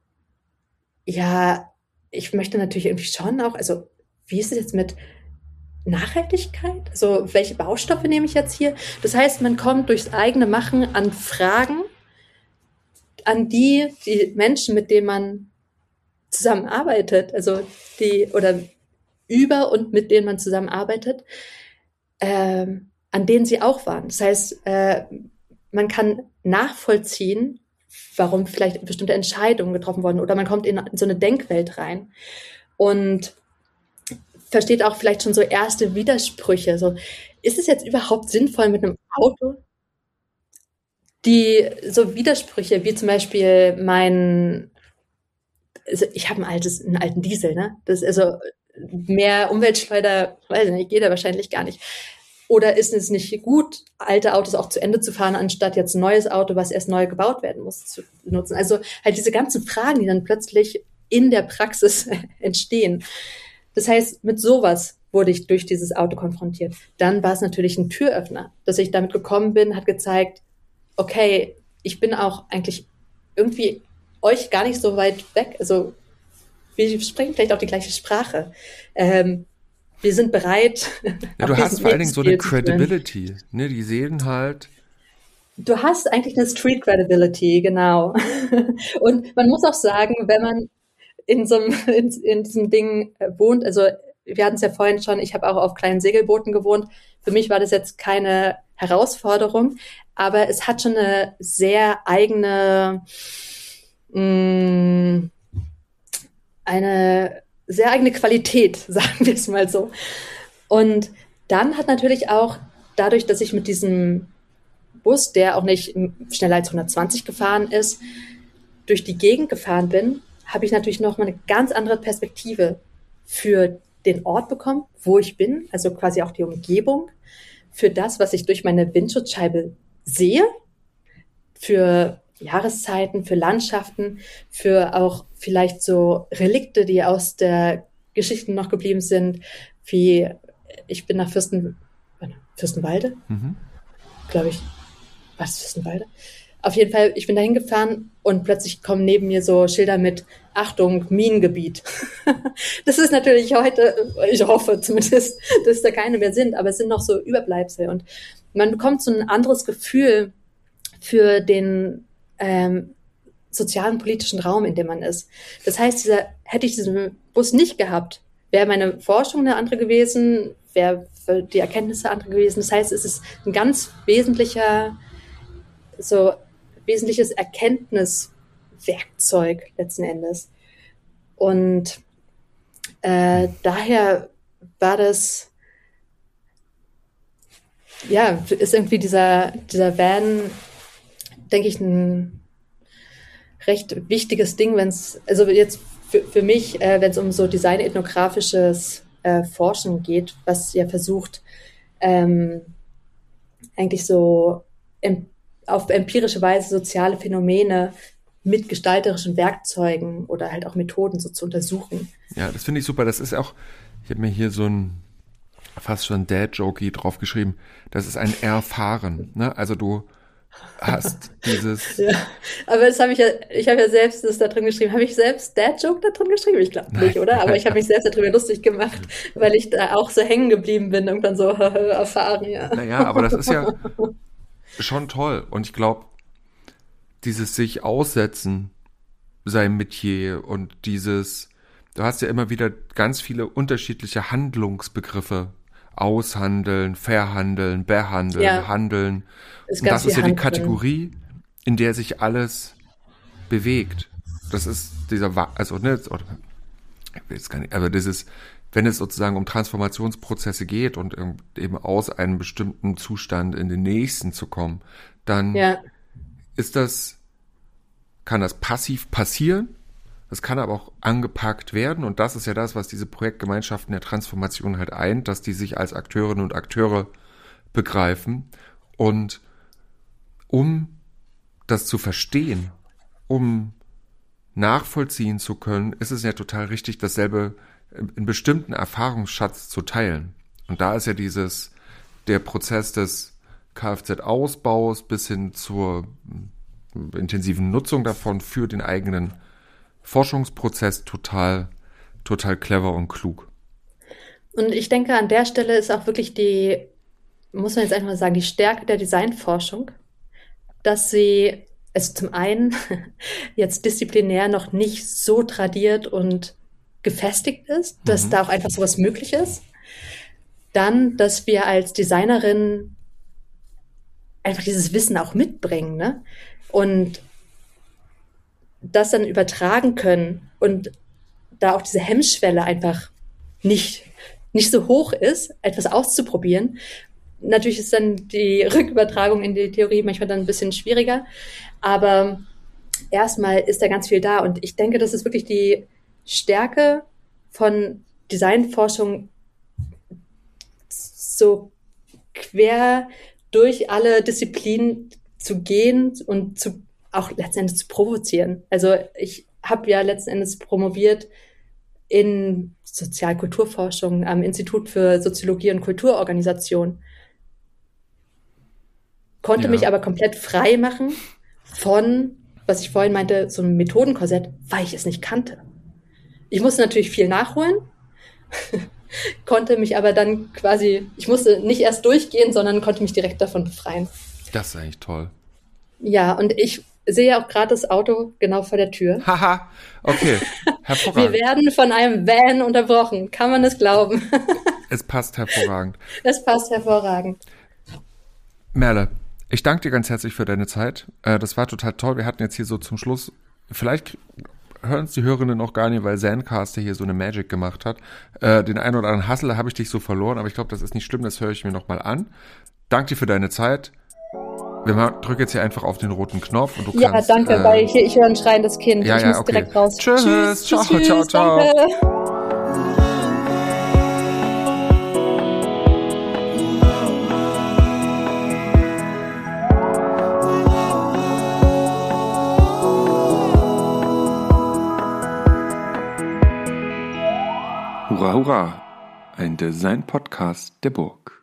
[SPEAKER 2] ja, ich möchte natürlich irgendwie schon auch, also wie ist es jetzt mit Nachhaltigkeit? Also welche Baustoffe nehme ich jetzt hier? Das heißt, man kommt durchs eigene Machen an Fragen, an die Menschen, mit denen man zusammenarbeitet, also oder über und mit denen man zusammenarbeitet, an denen sie auch waren. Das heißt, man kann nachvollziehen, warum vielleicht bestimmte Entscheidungen getroffen wurden, oder man kommt in so eine Denkwelt rein und versteht auch vielleicht schon so erste Widersprüche. So, ist es jetzt überhaupt sinnvoll mit einem Auto? Die so Widersprüche, wie zum Beispiel also ich habe einen alten Diesel, ne? Das ist also mehr Umweltschleuder, weiß ich nicht, geht da wahrscheinlich gar nicht. Oder ist es nicht gut, alte Autos auch zu Ende zu fahren, anstatt jetzt ein neues Auto, was erst neu gebaut werden muss, zu nutzen? Also halt diese ganzen Fragen, die dann plötzlich in der Praxis entstehen. Das heißt, mit sowas wurde ich durch dieses Auto konfrontiert. Dann war es natürlich ein Türöffner, dass ich damit gekommen bin, hat gezeigt, okay, ich bin auch eigentlich irgendwie euch gar nicht so weit weg. Also wir sprechen vielleicht auch die gleiche Sprache. Wir sind bereit.
[SPEAKER 1] Ja, du hast vor allen Dingen so eine Credibility, ne? Die sehen halt.
[SPEAKER 2] Du hast eigentlich eine Street Credibility, genau. Und man muss auch sagen, wenn man in diesem Ding wohnt, also wir hatten es ja vorhin schon, ich habe auch auf kleinen Segelbooten gewohnt. Für mich war das jetzt keine Herausforderung, aber es hat schon eine sehr eigene Qualität, sagen wir es mal so. Und dann hat natürlich auch dadurch, dass ich mit diesem Bus, der auch nicht schneller als 120 gefahren ist, durch die Gegend gefahren bin, habe ich natürlich noch mal eine ganz andere Perspektive für den Ort bekommen, wo ich bin, also quasi auch die Umgebung, für das, was ich durch meine Windschutzscheibe sehe, für Jahreszeiten, für Landschaften, für auch vielleicht so Relikte, die aus der Geschichte noch geblieben sind, wie ich bin nach Fürstenwalde, glaube ich. War das Fürstenwalde? Auf jeden Fall, ich bin da hingefahren und plötzlich kommen neben mir so Schilder mit Achtung, Minengebiet. Das ist natürlich heute, ich hoffe zumindest, dass da keine mehr sind, aber es sind noch so Überbleibsel und man bekommt so ein anderes Gefühl für den sozialen, politischen Raum, in dem man ist. Das heißt, hätte ich diesen Bus nicht gehabt, wäre meine Forschung eine andere gewesen, wäre die Erkenntnisse andere gewesen. Das heißt, es ist ein ganz wesentliches Erkenntniswerkzeug letzten Endes. Und daher war das, ja, ist irgendwie dieser Van, denke ich, ein recht wichtiges Ding, also jetzt für mich, wenn es um so designethnografisches Forschen geht, was ja versucht, eigentlich so auf empirische Weise soziale Phänomene mit gestalterischen Werkzeugen oder halt auch Methoden so zu untersuchen.
[SPEAKER 1] Ja, das finde ich super. Das ist auch, ich habe mir hier so ein fast schon Dad-Jokey draufgeschrieben, das ist ein Erfahren, ne? Also du hast dieses...
[SPEAKER 2] Ja, aber das habe ich habe ja selbst das da drin geschrieben. Habe ich selbst Dad-Joke da drin geschrieben? Ich glaube nicht, oder? Aber ich habe mich selbst darüber lustig gemacht, weil ich da auch so hängen geblieben bin, irgendwann so erfahren, ja.
[SPEAKER 1] Naja, aber das ist ja schon toll. Und ich glaube, dieses sich aussetzen, sein Metier und dieses, du hast ja immer wieder ganz viele unterschiedliche Handlungsbegriffe. Aushandeln, verhandeln, behandeln, ja. Handeln. Und das ist ja die Kategorie, in der sich alles bewegt. Das ist dieser, also, ne, ich will jetzt gar nicht, aber dieses, wenn es sozusagen um Transformationsprozesse geht und eben aus einem bestimmten Zustand in den nächsten zu kommen, dann kann das passiv passieren, es kann aber auch angepackt werden und das ist ja das, was diese Projektgemeinschaften der Transformation halt eint, dass die sich als Akteurinnen und Akteure begreifen und um das zu verstehen, um nachvollziehen zu können, ist es ja total richtig, dasselbe in bestimmten Erfahrungsschatz zu teilen. Und da ist ja der Prozess des Kfz-Ausbaus bis hin zur intensiven Nutzung davon für den eigenen Forschungsprozess total clever und klug.
[SPEAKER 2] Und ich denke, an der Stelle ist auch wirklich muss man jetzt einfach mal sagen, die Stärke der Designforschung, dass sie es zum einen jetzt disziplinär noch nicht so tradiert und gefestigt ist, dass da auch einfach sowas möglich ist. Dann, dass wir als Designerin einfach dieses Wissen auch mitbringen, ne? Und das dann übertragen können und da auch diese Hemmschwelle einfach nicht so hoch ist, etwas auszuprobieren. Natürlich ist dann die Rückübertragung in die Theorie manchmal dann ein bisschen schwieriger, aber erstmal ist da ganz viel da und ich denke, das ist wirklich die Stärke von Designforschung, so quer durch alle Disziplinen zu gehen und auch letzten Endes zu provozieren. Also ich habe ja letzten Endes promoviert in Sozialkulturforschung am Institut für Soziologie und Kulturorganisation. Konnte mich aber komplett frei machen von, was ich vorhin meinte, so einem Methodenkorsett, weil ich es nicht kannte. Ich musste natürlich viel nachholen, konnte mich aber dann ich musste nicht erst durchgehen, sondern konnte mich direkt davon befreien.
[SPEAKER 1] Das ist eigentlich toll.
[SPEAKER 2] Ja, und ich sehe auch gerade das Auto genau vor der Tür.
[SPEAKER 1] Haha, okay, hervorragend.
[SPEAKER 2] Wir werden von einem Van unterbrochen, kann man es glauben?
[SPEAKER 1] Es passt hervorragend.
[SPEAKER 2] Es passt hervorragend.
[SPEAKER 1] Merle, ich danke dir ganz herzlich für deine Zeit. Das war total toll. Wir hatten jetzt hier so zum Schluss, vielleicht hören es die Hörerinnen noch gar nicht, weil Zencaster hier so eine Magic gemacht hat. Den einen oder anderen Hassel habe ich dich so verloren, aber ich glaube, das ist nicht schlimm, das höre ich mir nochmal an. Danke dir für deine Zeit. Drück jetzt hier einfach auf den roten Knopf und du kannst...
[SPEAKER 2] Ja, danke, weil ich höre ein schreiendes Kind. Ich muss direkt raus.
[SPEAKER 1] Tschüss, ciao.
[SPEAKER 2] Danke.
[SPEAKER 1] Hurra, hurra! Ein Design-Podcast der Burg.